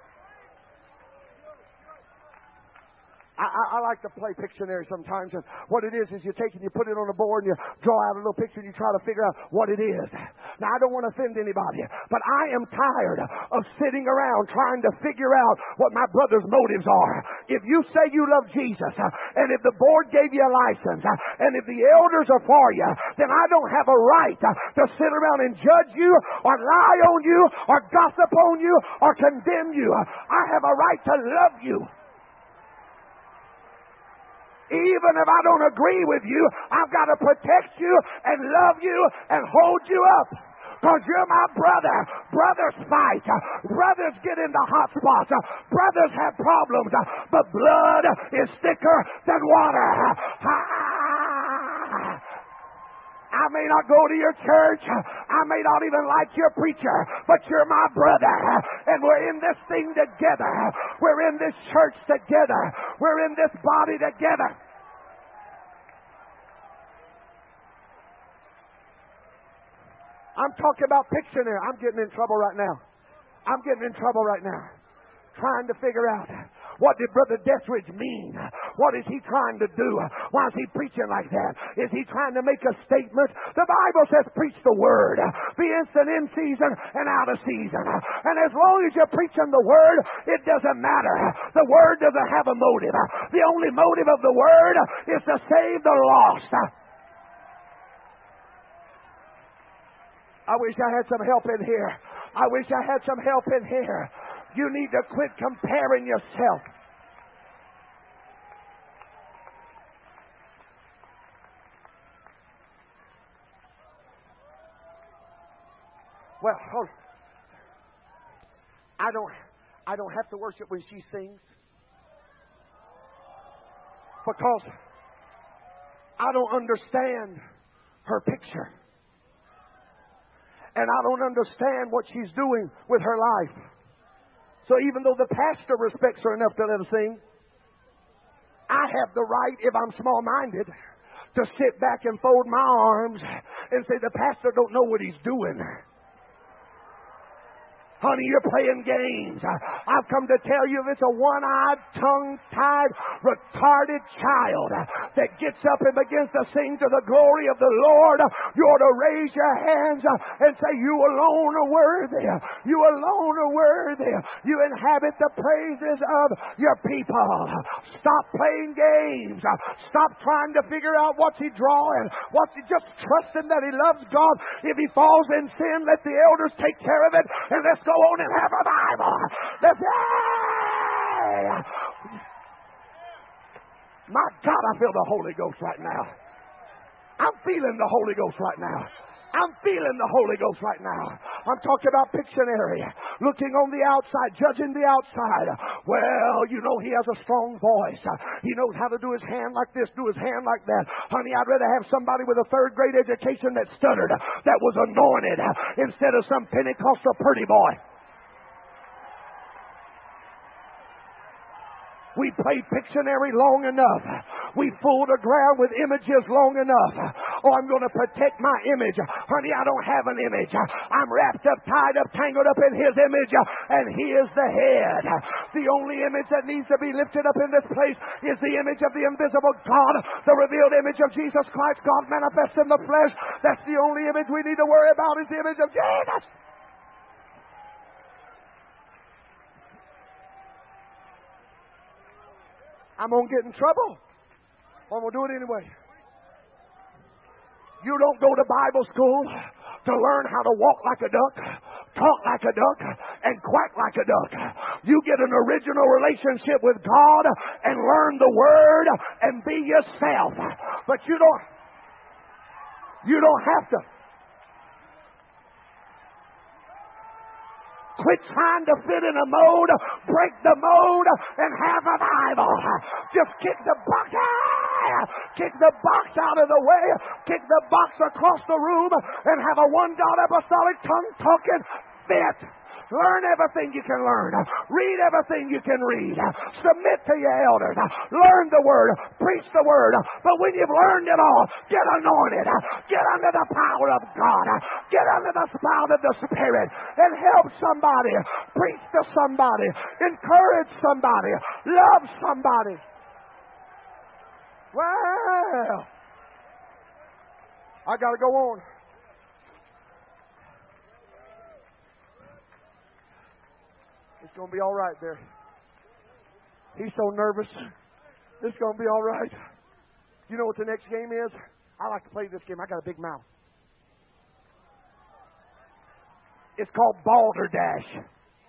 I like to play Pictionary sometimes, and what it is you take and you put it on a board and you draw out a little picture and you try to figure out what it is. Now, I don't want to offend anybody, but I am tired of sitting around trying to figure out what my brother's motives are. If you say you love Jesus, and if the board gave you a license, and if the elders are for you, then I don't have a right to sit around and judge you or lie on you or gossip on you or condemn you. I have a right to love you. Even if I don't agree with you, I've got to protect you and love you and hold you up. Because you're my brother. Brothers fight. Brothers get into hot spots. Brothers have problems. But blood is thicker than water. I may not go to your church. I may not even like your preacher. But you're my brother. And we're in this thing together. We're in this church together. We're in this body together. I'm talking about Pictionary. I'm getting in trouble right now. Trying to figure out, what did Brother Deathridge mean? What is he trying to do? Why is he preaching like that? Is he trying to make a statement? The Bible says preach the word. Be instant in season and out of season. And as long as you're preaching the word, it doesn't matter. The word doesn't have a motive. The only motive of the word is to save the lost. I wish I had some help in here. You need to quit comparing yourself. Well, I don't have to worship when she sings, because I don't understand her picture. And I don't understand what she's doing with her life. So even though the pastor respects her enough to let her sing, I have the right, if I'm small-minded, to sit back and fold my arms and say, the pastor don't know what he's doing. Honey, you're playing games. I've come to tell you, if it's a one-eyed, tongue-tied, retarded child that gets up and begins to sing to the glory of the Lord, you ought to raise your hands and say, you alone are worthy. You alone are worthy. You inhabit the praises of your people. Stop playing games. Stop trying to figure out what's he drawing. Just trust him that he loves God. If he falls in sin, let the elders take care of it, and let's go on and have a Bible. My God, I feel the Holy Ghost right now. I'm feeling the Holy Ghost right now. I'm talking about Pictionary. Looking on the outside, judging the outside. Well, you know he has a strong voice. He knows how to do his hand like this, do his hand like that. Honey, I'd rather have somebody with a third-grade education that stuttered, that was anointed, instead of some Pentecostal pretty boy. We played Pictionary long enough. We fooled the ground with images long enough. Oh, I'm going to protect my image. Honey, I don't have an image. I'm wrapped up, tied up, tangled up in his image, and he is the head. The only image that needs to be lifted up in this place is the image of the invisible God, the revealed image of Jesus Christ, God manifest in the flesh. That's the only image we need to worry about, is the image of Jesus. I'm going to get in trouble. I'm going to do it anyway. You don't go to Bible school to learn how to walk like a duck, talk like a duck, and quack like a duck. You get an original relationship with God and learn the Word and be yourself. But you don't have to. Quit trying to fit in a mode, break the mode, and have a Bible. Just kick the box out of the way, kick the box across the room, and have a one God apostolic tongue-talking fit. Learn everything you can learn. Read everything you can read. Submit to your elders. Learn the Word. Preach the Word. But when you've learned it all, get anointed. Get under the power of God. Get under the spout of the Spirit and help somebody. Preach to somebody. Encourage somebody. Love somebody. Well, I got to go on. It's going to be all right there. He's so nervous. It's going to be all right. You know what the next game is? I like to play this game. I got a big mouth. It's called Balderdash.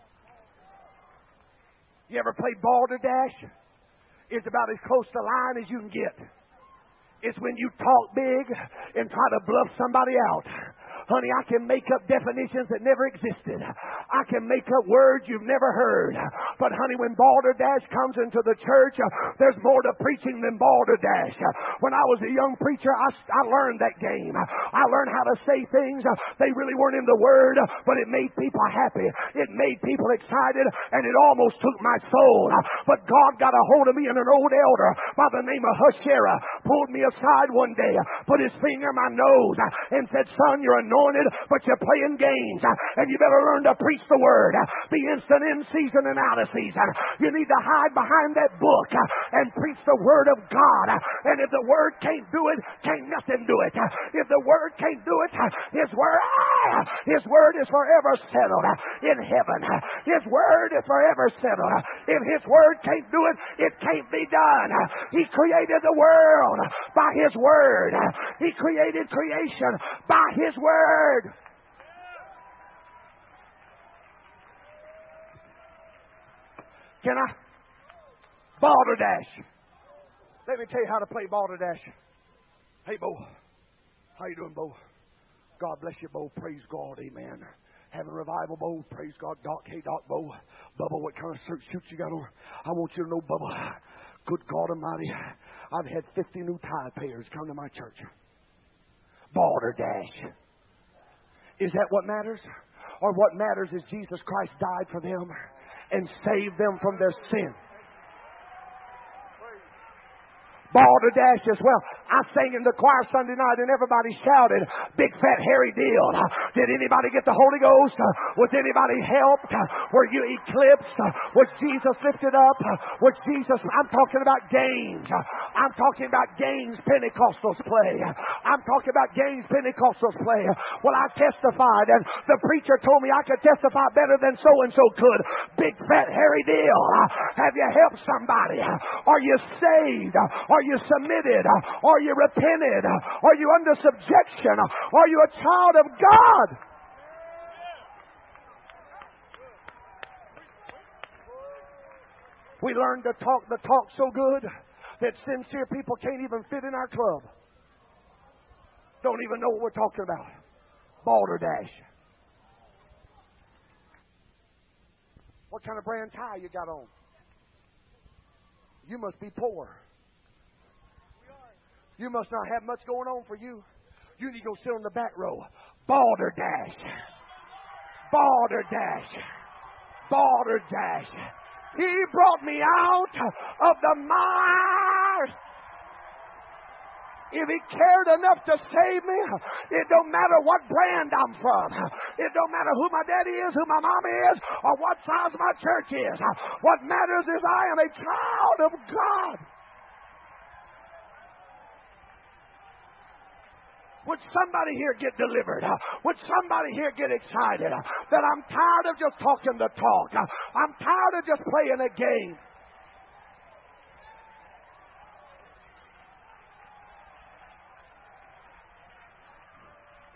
You ever play Balderdash? It's about as close to line as you can get. It's when you talk big and try to bluff somebody out. Honey, I can make up definitions that never existed. I can make up words you've never heard. But honey, when Balderdash comes into the church, there's more to preaching than Balderdash. When I was a young preacher, I learned that game. I learned how to say things. They really weren't in the Word, but it made people happy. It made people excited, and it almost took my soul. But God got a hold of me, and an old elder by the name of Hushera pulled me aside one day, put his finger in my nose, and said, son, you're anointed, but you're playing games, and you better learn to preach the Word. Be instant in season and out of season. You need to hide behind that book and preach the Word of God. And if the Word can't do it, can't nothing do it. If the Word can't do it, His Word is forever settled in heaven. His Word is forever settled. If His Word can't do it, it can't be done. He created the world by His Word. He created creation by His Word. Can I? Balderdash. Let me tell you how to play Balderdash. Hey, Bo. How you doing, Bo? God bless you, Bo. Praise God. Amen. Having revival, Bo. Praise God. Doc. Hey, Doc, Bo. Bubba, what kind of suit you got on? I want you to know, Bubba, good God Almighty, I've had 50 new tithe payers come to my church. Balderdash. Is that what matters? Or what matters is Jesus Christ died for them and saved them from their sin. Balderdash as well. I sang in the choir Sunday night and everybody shouted, big fat hairy deal. Did anybody get the Holy Ghost? Was anybody helped? Were you eclipsed? Was Jesus lifted up? Was Jesus... I'm talking about games. I'm talking about games Pentecostals play. I'm talking about games Pentecostals play. Well, I testified and the preacher told me I could testify better than so-and-so could. Big fat hairy deal. Have you helped somebody? Are you saved? Are you submitted? Are you repented? Are you under subjection? Are you a child of God? We learn to talk the talk so good that sincere people can't even fit in our club. Don't even know what we're talking about. Balderdash. What kind of brand tie you got on? You must be poor. You must not have much going on for you. You need to go sit on the back row. Balderdash. Balderdash. Balderdash. He brought me out of the mire. If He cared enough to save me, it don't matter what brand I'm from. It don't matter who my daddy is, who my mama is, or what size my church is. What matters is I am a child of God. Would somebody here get delivered? Would somebody here get excited? That I'm tired of just talking the talk. I'm tired of just playing a game.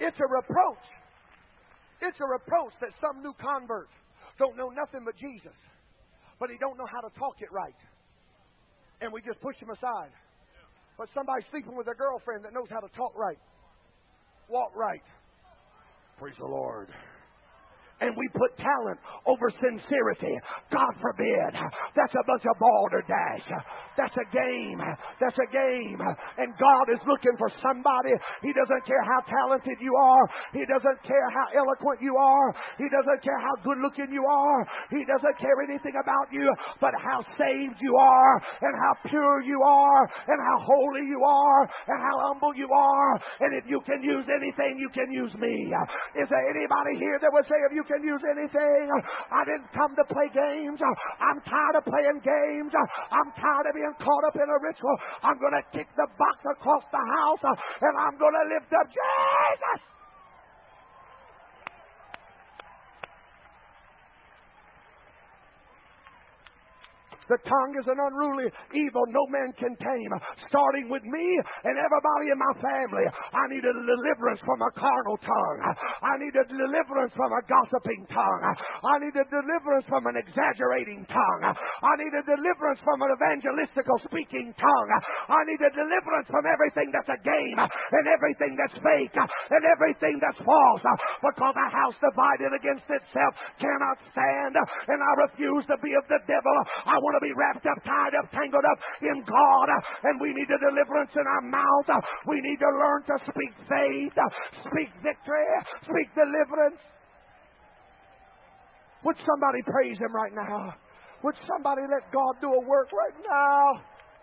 It's a reproach. It's a reproach that some new convert don't know nothing but Jesus, but he don't know how to talk it right. And we just push him aside. But somebody sleeping with a girlfriend that knows how to talk right, walk right. Praise the Lord. And we put talent over sincerity. God forbid. That's a bunch of balderdash. That's a game. That's a game. And God is looking for somebody. He doesn't care how talented you are. He doesn't care how eloquent you are. He doesn't care how good looking you are. He doesn't care anything about you but how saved you are and how pure you are and how holy you are and how humble you are. And if you can use anything, you can use me. Is there anybody here that would say if you can use anything? I didn't come to play games. I'm tired of playing games. I'm tired of being caught up in a ritual. I'm going to kick the box across the house and I'm going to lift up Jesus. The tongue is an unruly evil no man can tame. Starting with me and everybody in my family, I need a deliverance from a carnal tongue. I need a deliverance from a gossiping tongue. I need a deliverance from an exaggerating tongue. I need a deliverance from an evangelistical speaking tongue. I need a deliverance from everything that's a game and everything that's fake and everything that's false. Because a house divided against itself cannot stand. And I refuse to be of the devil. I want to be wrapped up, tied up, tangled up in God. And we need a deliverance in our mouth. We need to learn to speak faith, speak victory, speak deliverance. Would somebody praise him right now? Would somebody let God do a work right now?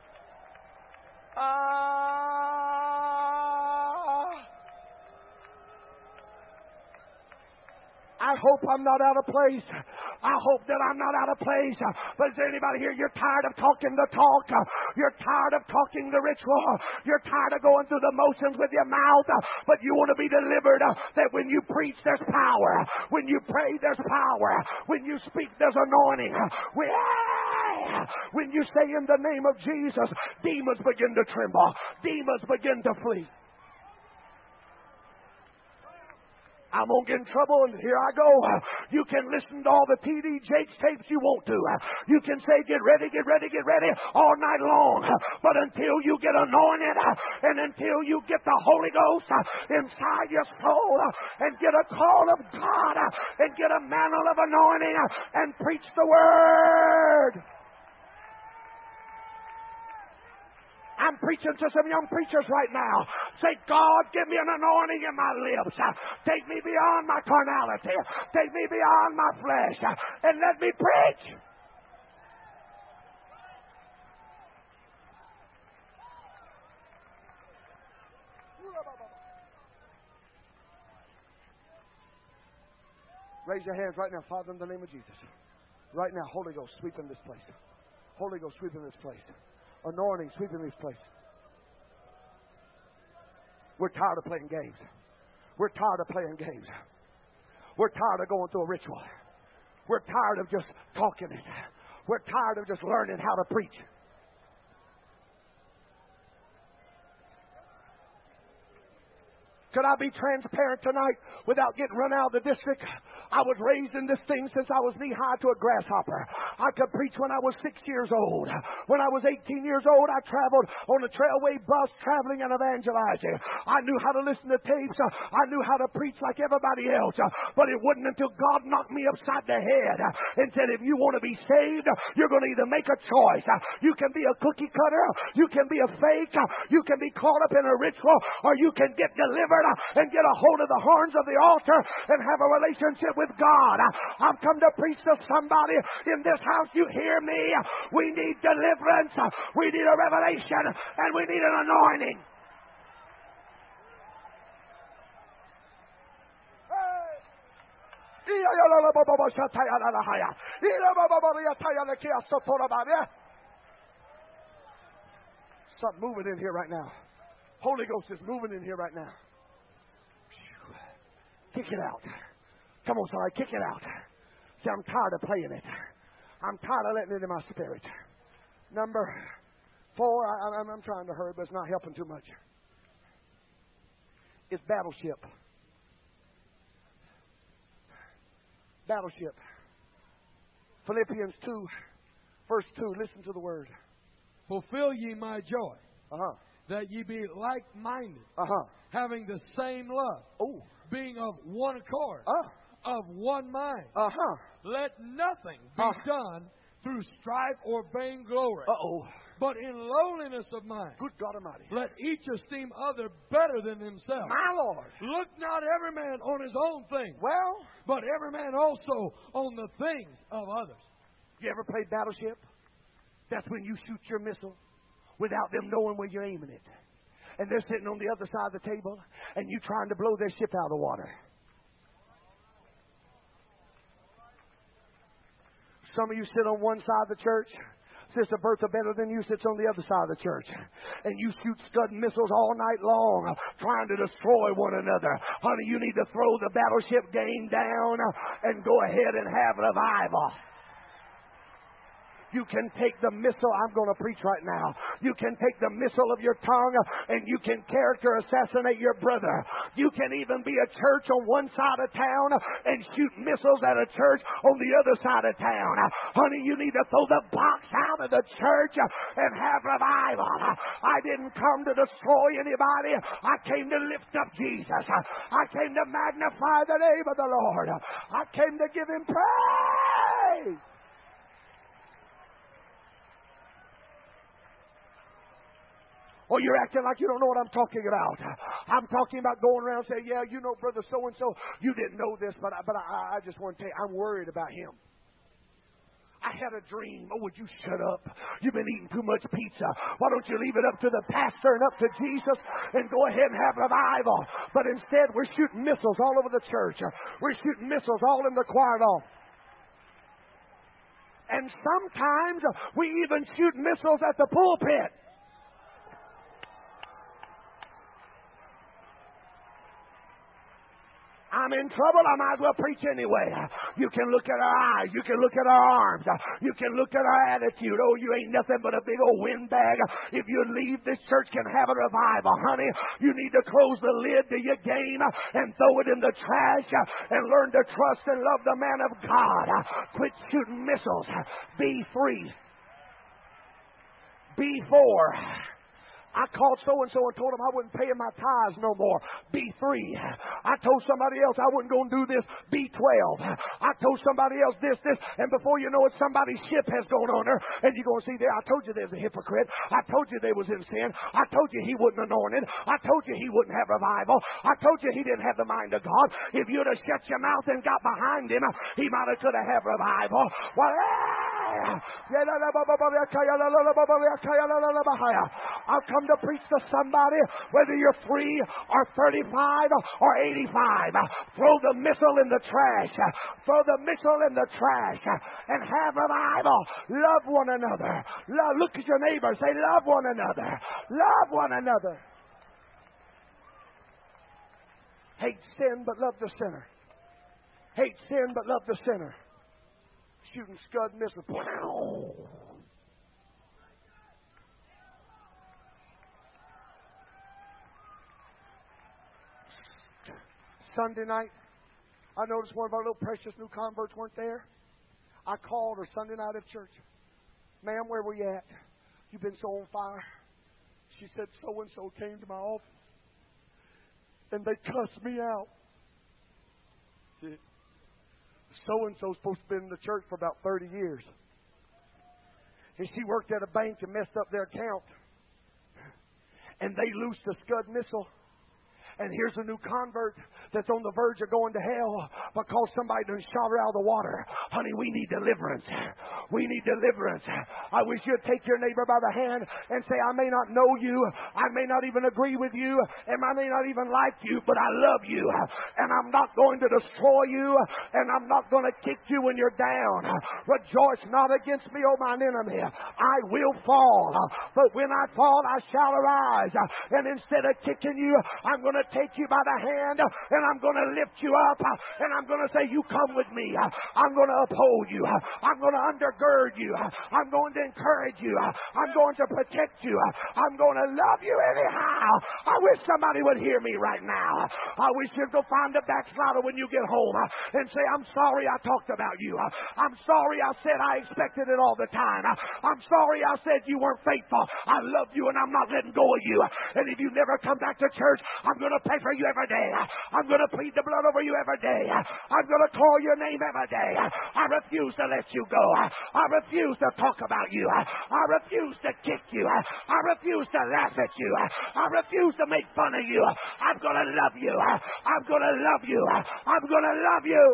I hope I'm not out of place. I hope that I'm not out of place. But is there anybody here? You're tired of talking the talk. You're tired of talking the ritual. You're tired of going through the motions with your mouth. But you want to be delivered. That when you preach, there's power. When you pray, there's power. When you speak, there's anointing. When you say in the name of Jesus, demons begin to tremble. Demons begin to flee. I'm going to get in trouble, and here I go. You can listen to all the T.D. Jakes tapes you want to. You can say, get ready, get ready, get ready all night long. But until you get anointed and until you get the Holy Ghost inside your soul and get a call of God and get a mantle of anointing and preach the Word. I'm preaching to some young preachers right now. Say, God, give me an anointing in my lips. Take me beyond my carnality. Take me beyond my flesh. And let me preach. Raise your hands right now, Father, in the name of Jesus. Right now, Holy Ghost, sweep in this place. Holy Ghost, sweep in this place. Anointing, sweep in this place. We're tired of playing games. We're tired of playing games. We're tired of going through a ritual. We're tired of just talking it. We're tired of just learning how to preach. Could I be transparent tonight without getting run out of the district? I was raised in this thing since I was knee-high to a grasshopper. I could preach when I was 6 years old. When I was 18 years old, I traveled on a trailway bus traveling and evangelizing. I knew how to listen to tapes. I knew how to preach like everybody else. But it wasn't until God knocked me upside the head and said, if you want to be saved, you're going to either make a choice. You can be a cookie cutter. You can be a fake. You can be caught up in a ritual. Or you can get delivered and get a hold of the horns of the altar and have a relationship with God. I've come to preach to somebody in this house. You hear me? We need deliverance. We need a revelation, and we need an anointing. Something moving in here right now. Holy Ghost is moving in here right now. Kick it out. Come on, somebody, kick it out. See, I'm tired of playing it. I'm tired of letting it in my spirit. Number 4, I'm trying to hurry, but it's not helping too much. It's battleship. battleship. Philippians 2, verse 2. Listen to the word. Fulfill ye my joy, Uh-huh. that ye be like-minded, Uh-huh. having the same love, Oh. being of one accord, Uh. of one mind. Uh-huh. Let nothing be done through strife or vainglory, Uh-oh. but in lowliness of mind. Good God Almighty. Let each esteem other better than himself. My Lord. Look not every man on his own thing, Well, but every man also on the things of others. you ever played battleship? That's when you shoot your missile without them knowing where you're aiming it. And they're sitting on the other side of the table, and you trying to blow their ship out of the water. Some of you sit on one side of the church. Sister Bertha, better than you, sits on the other side of the church. And you shoot Scud missiles all night long, trying to destroy one another. Honey, you need to throw the battleship game down and go ahead and have revival. You can take the missile. I'm going to preach right now. You can take the missile of your tongue and you can character assassinate your brother. You can even be a church on one side of town and shoot missiles at a church on the other side of town. Honey, you need to throw the box out of the church and have revival. I didn't come to destroy anybody. I came to lift up Jesus. I came to magnify the name of the Lord. I came to give Him praise. Or you're acting like you don't know what I'm talking about. I'm talking about going around saying, yeah, you know, brother so-and-so, you didn't know this, but I just want to tell you, I'm worried about him. I had a dream. Oh, would you shut up? You've been eating too much pizza. Why don't you leave it up to the pastor and up to Jesus and go ahead and have revival? But instead, we're shooting missiles all over the church. We're shooting missiles all in the choir hall. And sometimes we even shoot missiles at the pulpit. I'm in trouble, I might as well preach anyway. You can look at our eyes. You can look at our arms. You can look at our attitude. Oh, you ain't nothing but a big old windbag. If you leave, this church can have a revival. Honey, you need to close the lid to your game and throw it in the trash and learn to trust and love the man of God. Quit shooting missiles. Be free. Be for. I called so-and-so and told him I wouldn't pay him my tithes no more. Be free. I told somebody else I wasn't going to do this. Be 12. I told somebody else this. And before you know it, somebody's ship has gone on her. And you're going to see there, I told you there's a hypocrite. I told you they was in sin. I told you he wasn't anointed. I told you he wouldn't have revival. I told you he didn't have the mind of God. If you'd have shut your mouth and got behind him, he might have could have had revival. Well, I've come to preach to somebody, whether you're 3 or 35 or 85. Throw the missile in the trash. Throw the missile in the trash and have revival. Love one another. Look at your neighbor. Say, love one another. Love one another. Hate sin, but love the sinner. Hate sin, but love the sinner. Shooting Scud missiles. Sunday night, I noticed one of our little precious new converts weren't there. I called her Sunday night at church. Ma'am, where were you at? You've been so on fire. She said, so-and-so came to my office, and they cussed me out. See, so-and-so's supposed to be in the church for about 30 years. And she worked at a bank and messed up their account. And they loosed a Scud missile. And here's a new convert that's on the verge of going to hell because somebody done shot her out of the water. Honey, we need deliverance. We need deliverance. I wish you'd take your neighbor by the hand and say, I may not know you, I may not even agree with you, and I may not even like you, but I love you. And I'm not going to destroy you, and I'm not going to kick you when you're down. Rejoice not against me, O mine enemy. I will fall, but when I fall, I shall arise. And instead of kicking you, I'm going to to take you by the hand, and I'm going to lift you up, and I'm going to say, you come with me. I'm going to uphold you. I'm going to undergird you. I'm going to encourage you. I'm going to protect you. I'm going to love you anyhow. I wish somebody would hear me right now. I wish you'd go find a backslider when you get home and say, I'm sorry I talked about you. I'm sorry I said I expected it all the time. I'm sorry I said you weren't faithful. I love you and I'm not letting go of you. And if you never come back to church, I'm going to pray for you every day. I'm going to plead the blood over you every day. I'm going to call your name every day. I refuse to let you go. I refuse to talk about you. I refuse to kick you. I refuse to laugh at you. I refuse to make fun of you. I'm going to love you. I'm going to love you. I'm going to love you.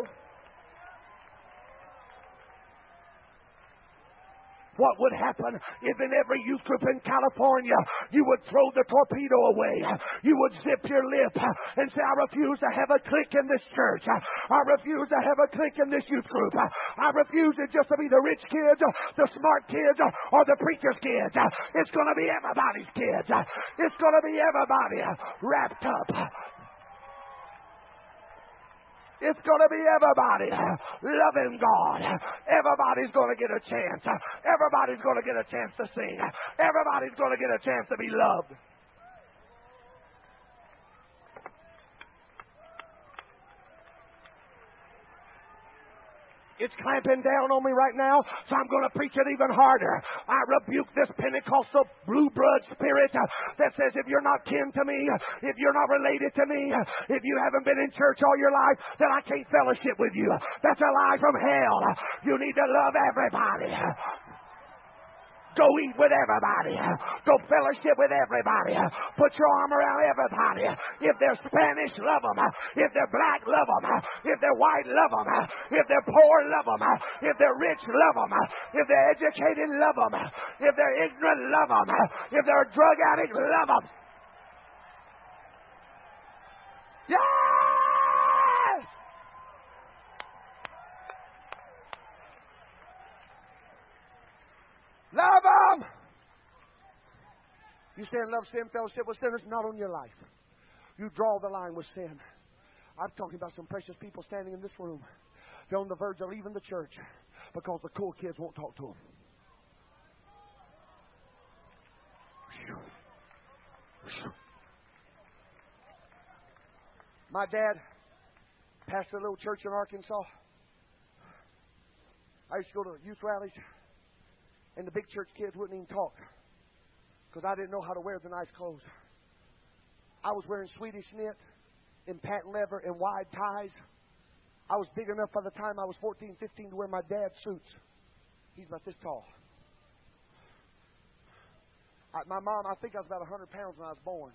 What would happen if in every youth group in California you would throw the torpedo away? You would zip your lip and say, I refuse to have a clique in this church. I refuse to have a clique in this youth group. I refuse it just to be the rich kids, the smart kids, or the preacher's kids. It's going to be everybody's kids. It's going to be everybody wrapped up. It's going to be everybody loving God. Everybody's going to get a chance. Everybody's going to get a chance to sing. Everybody's going to get a chance to be loved. It's clamping down on me right now, so I'm going to preach it even harder. I rebuke this Pentecostal blue blood spirit that says if you're not kin to me, if you're not related to me, if you haven't been in church all your life, then I can't fellowship with you. That's a lie from hell. You need to love everybody. Go eat with everybody. Go fellowship with everybody. Put your arm around everybody. If they're Spanish, love them. If they're black, love them. If they're white, love them. If they're poor, love them. If they're rich, love them. If they're educated, love them. If they're ignorant, love them. If they're a drug addict, love them. Yes! Love them. You stand love sin, fellowship with sinners, not on your life. You draw the line with sin. I'm talking about some precious people standing in this room. They're on the verge of leaving the church because the cool kids won't talk to them. My dad pastored a little church in Arkansas. I used to go to youth rallies. And the big church kids wouldn't even talk because I didn't know how to wear the nice clothes. I was wearing Swedish knit and patent leather and wide ties. I was big enough by the time I was 14, 15 to wear my dad's suits. He's about this tall. My mom, I think I was about 100 pounds when I was born.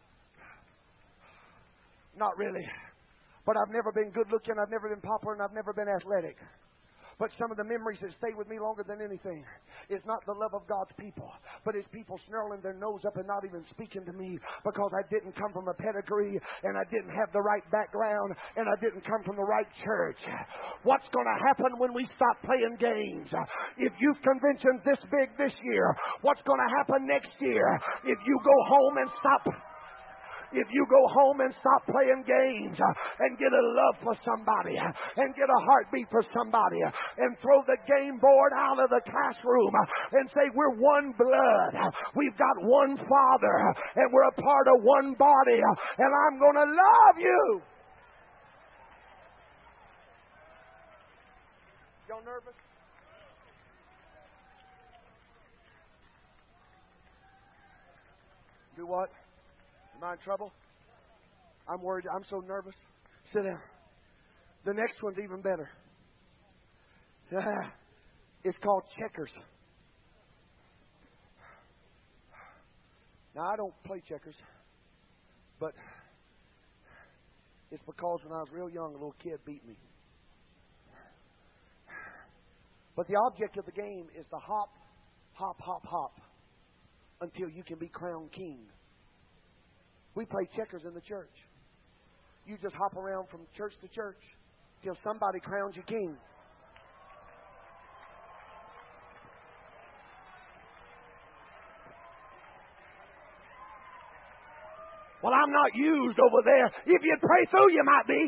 Not really. But I've never been good looking, I've never been popular, and I've never been athletic. But some of the memories that stay with me longer than anything is not the love of God's people, but it's people snarling their nose up and not even speaking to me because I didn't come from a pedigree and I didn't have the right background and I didn't come from the right church. What's going to happen when we stop playing games? If youth convention's this big this year, what's going to happen next year? If you go home and stop... If you go home and stop playing games and get a love for somebody and get a heartbeat for somebody and throw the game board out of the classroom and say we're one blood, we've got one Father, and we're a part of one body, and I'm going to love you. Y'all nervous? Do what? Am I in trouble? I'm worried. I'm so nervous. Sit down. The next one's even better. It's called checkers. Now, I don't play checkers, but it's because when I was real young, a little kid beat me. But the object of the game is to hop, hop, hop, hop until you can be crowned king. We play checkers in the church. You just hop around from church to church till somebody crowns you king. Well, I'm not used over there. If you'd pray through, you might be.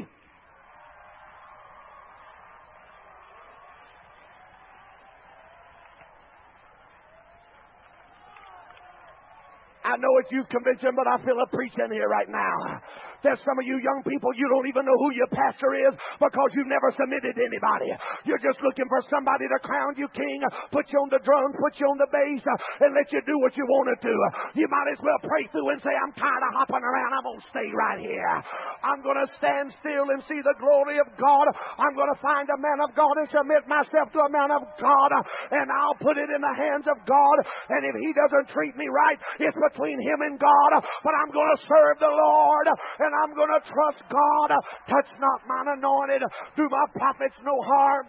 I know it's youth convention, but I feel a preaching here right now. There's some of you young people, you don't even know who your pastor is because you've never submitted to anybody. You're just looking for somebody to crown you king, put you on the drum, put you on the bass, and let you do what you want to do. You might as well pray through and say, I'm tired of hopping around. I'm going to stay right here. I'm going to stand still and see the glory of God. I'm going to find a man of God and submit myself to a man of God, and I'll put it in the hands of God. And if he doesn't treat me right, it's between him and God. But I'm going to serve the Lord, and I'm going to trust God. Touch not mine anointed. Do my prophets no harm.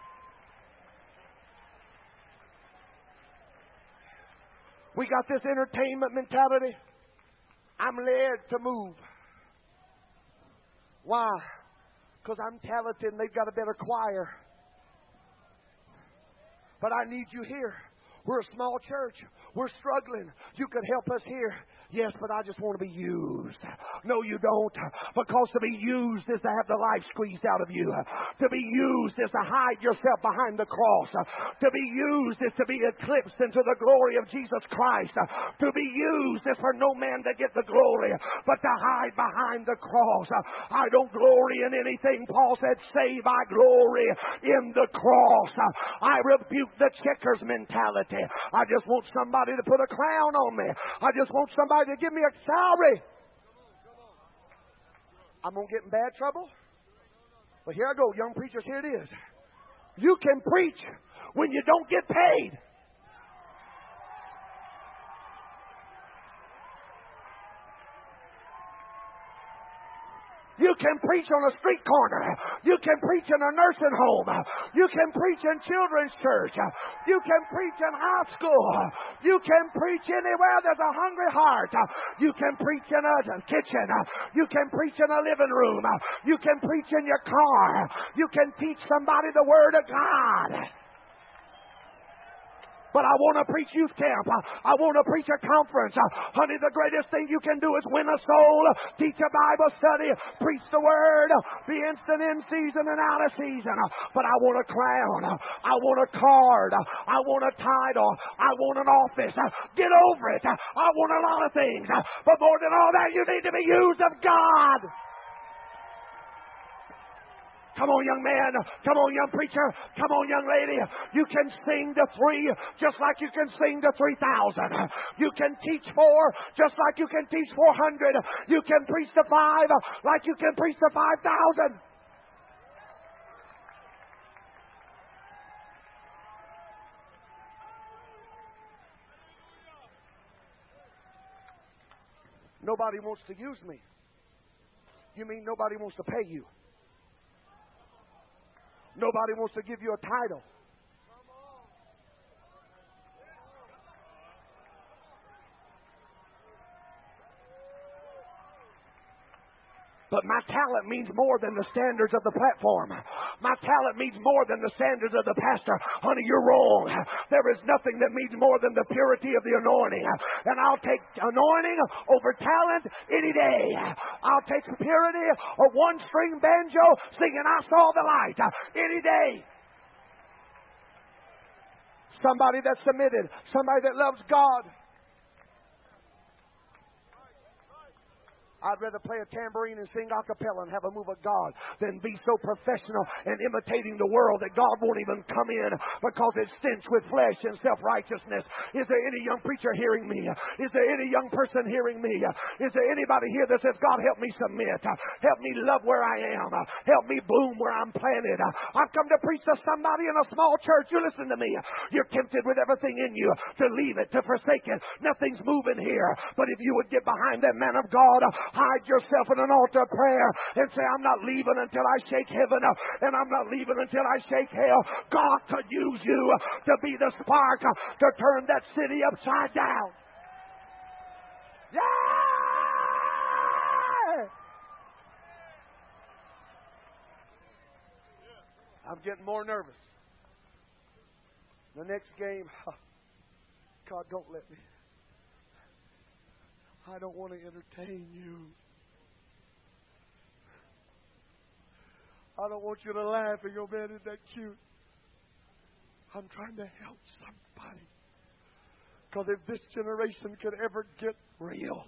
We got this entertainment mentality. I'm led to move. Why? Because I'm talented and they've got a better choir. But I need you here. We're a small church. We're struggling. You could help us here. Yes, but I just want to be used. No, you don't. Because to be used is to have the life squeezed out of you. To be used is to hide yourself behind the cross. To be used is to be eclipsed into the glory of Jesus Christ. To be used is for no man to get the glory, but to hide behind the cross. I don't glory in anything. Paul said, save I glory in the cross. I rebuke the checkers mentality. I just want somebody to put a crown on me. I just want somebody to give me a salary. I'm going to get in bad trouble. But here I go, young preachers, here it is. You can preach when you don't get paid. You can preach on a street corner. You can preach in a nursing home. You can preach in children's church. You can preach in high school. You can preach anywhere there's a hungry heart. You can preach in a kitchen. You can preach in a living room. You can preach in your car. You can teach somebody the Word of God. But I want to preach youth camp. I want to preach a conference. Honey, the greatest thing you can do is win a soul, teach a Bible study, preach the Word, be instant in season and out of season. But I want a crown. I want a card. I want a title. I want an office. Get over it. I want a lot of things. But more than all that, you need to be used of God. Come on, young man. Come on, young preacher. Come on, young lady. You can sing to 3 just like you can sing to 3,000. You can teach 4 just like you can teach 400. You can preach to 5 like you can preach to 5,000. Nobody wants to use me. You mean nobody wants to pay you? Nobody wants to give you a title. But my talent means more than the standards of the platform. My talent means more than the standards of the pastor. Honey, you're wrong. There is nothing that means more than the purity of the anointing. And I'll take anointing over talent any day. I'll take purity or one-string banjo singing I Saw the Light any day. Somebody that's submitted. Somebody that loves God. I'd rather play a tambourine and sing a cappella and have a move of God than be so professional and imitating the world that God won't even come in because it's stench with flesh and self-righteousness. Is there any young preacher hearing me? Is there any young person hearing me? Is there anybody here that says, God, help me submit. Help me love where I am. Help me bloom where I'm planted. I've come to preach to somebody in a small church. You listen to me. You're tempted with everything in you to leave it, to forsake it. Nothing's moving here. But if you would get behind that man of God, hide yourself in an altar of prayer and say, I'm not leaving until I shake heaven and I'm not leaving until I shake hell. God could use you to be the spark to turn that city upside down. Yeah! I'm getting more nervous. The next game, God, don't let me. I don't want to entertain you. I don't want you to laugh and go, man, isn't that cute? I'm trying to help somebody. Because if this generation could ever get real,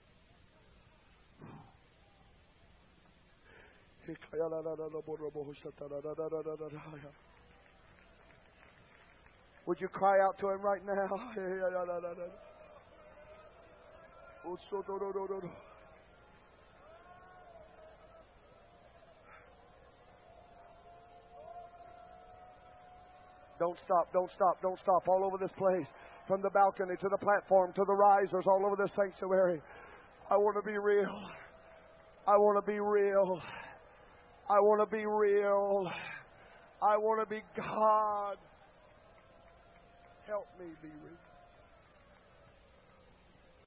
would you cry out to Him right now? Don't stop, don't stop, don't stop. All over this place, from the balcony to the platform to the risers, all over the sanctuary. I want to be real. I want to be real. I want to be real. I want to be God. Help me be real.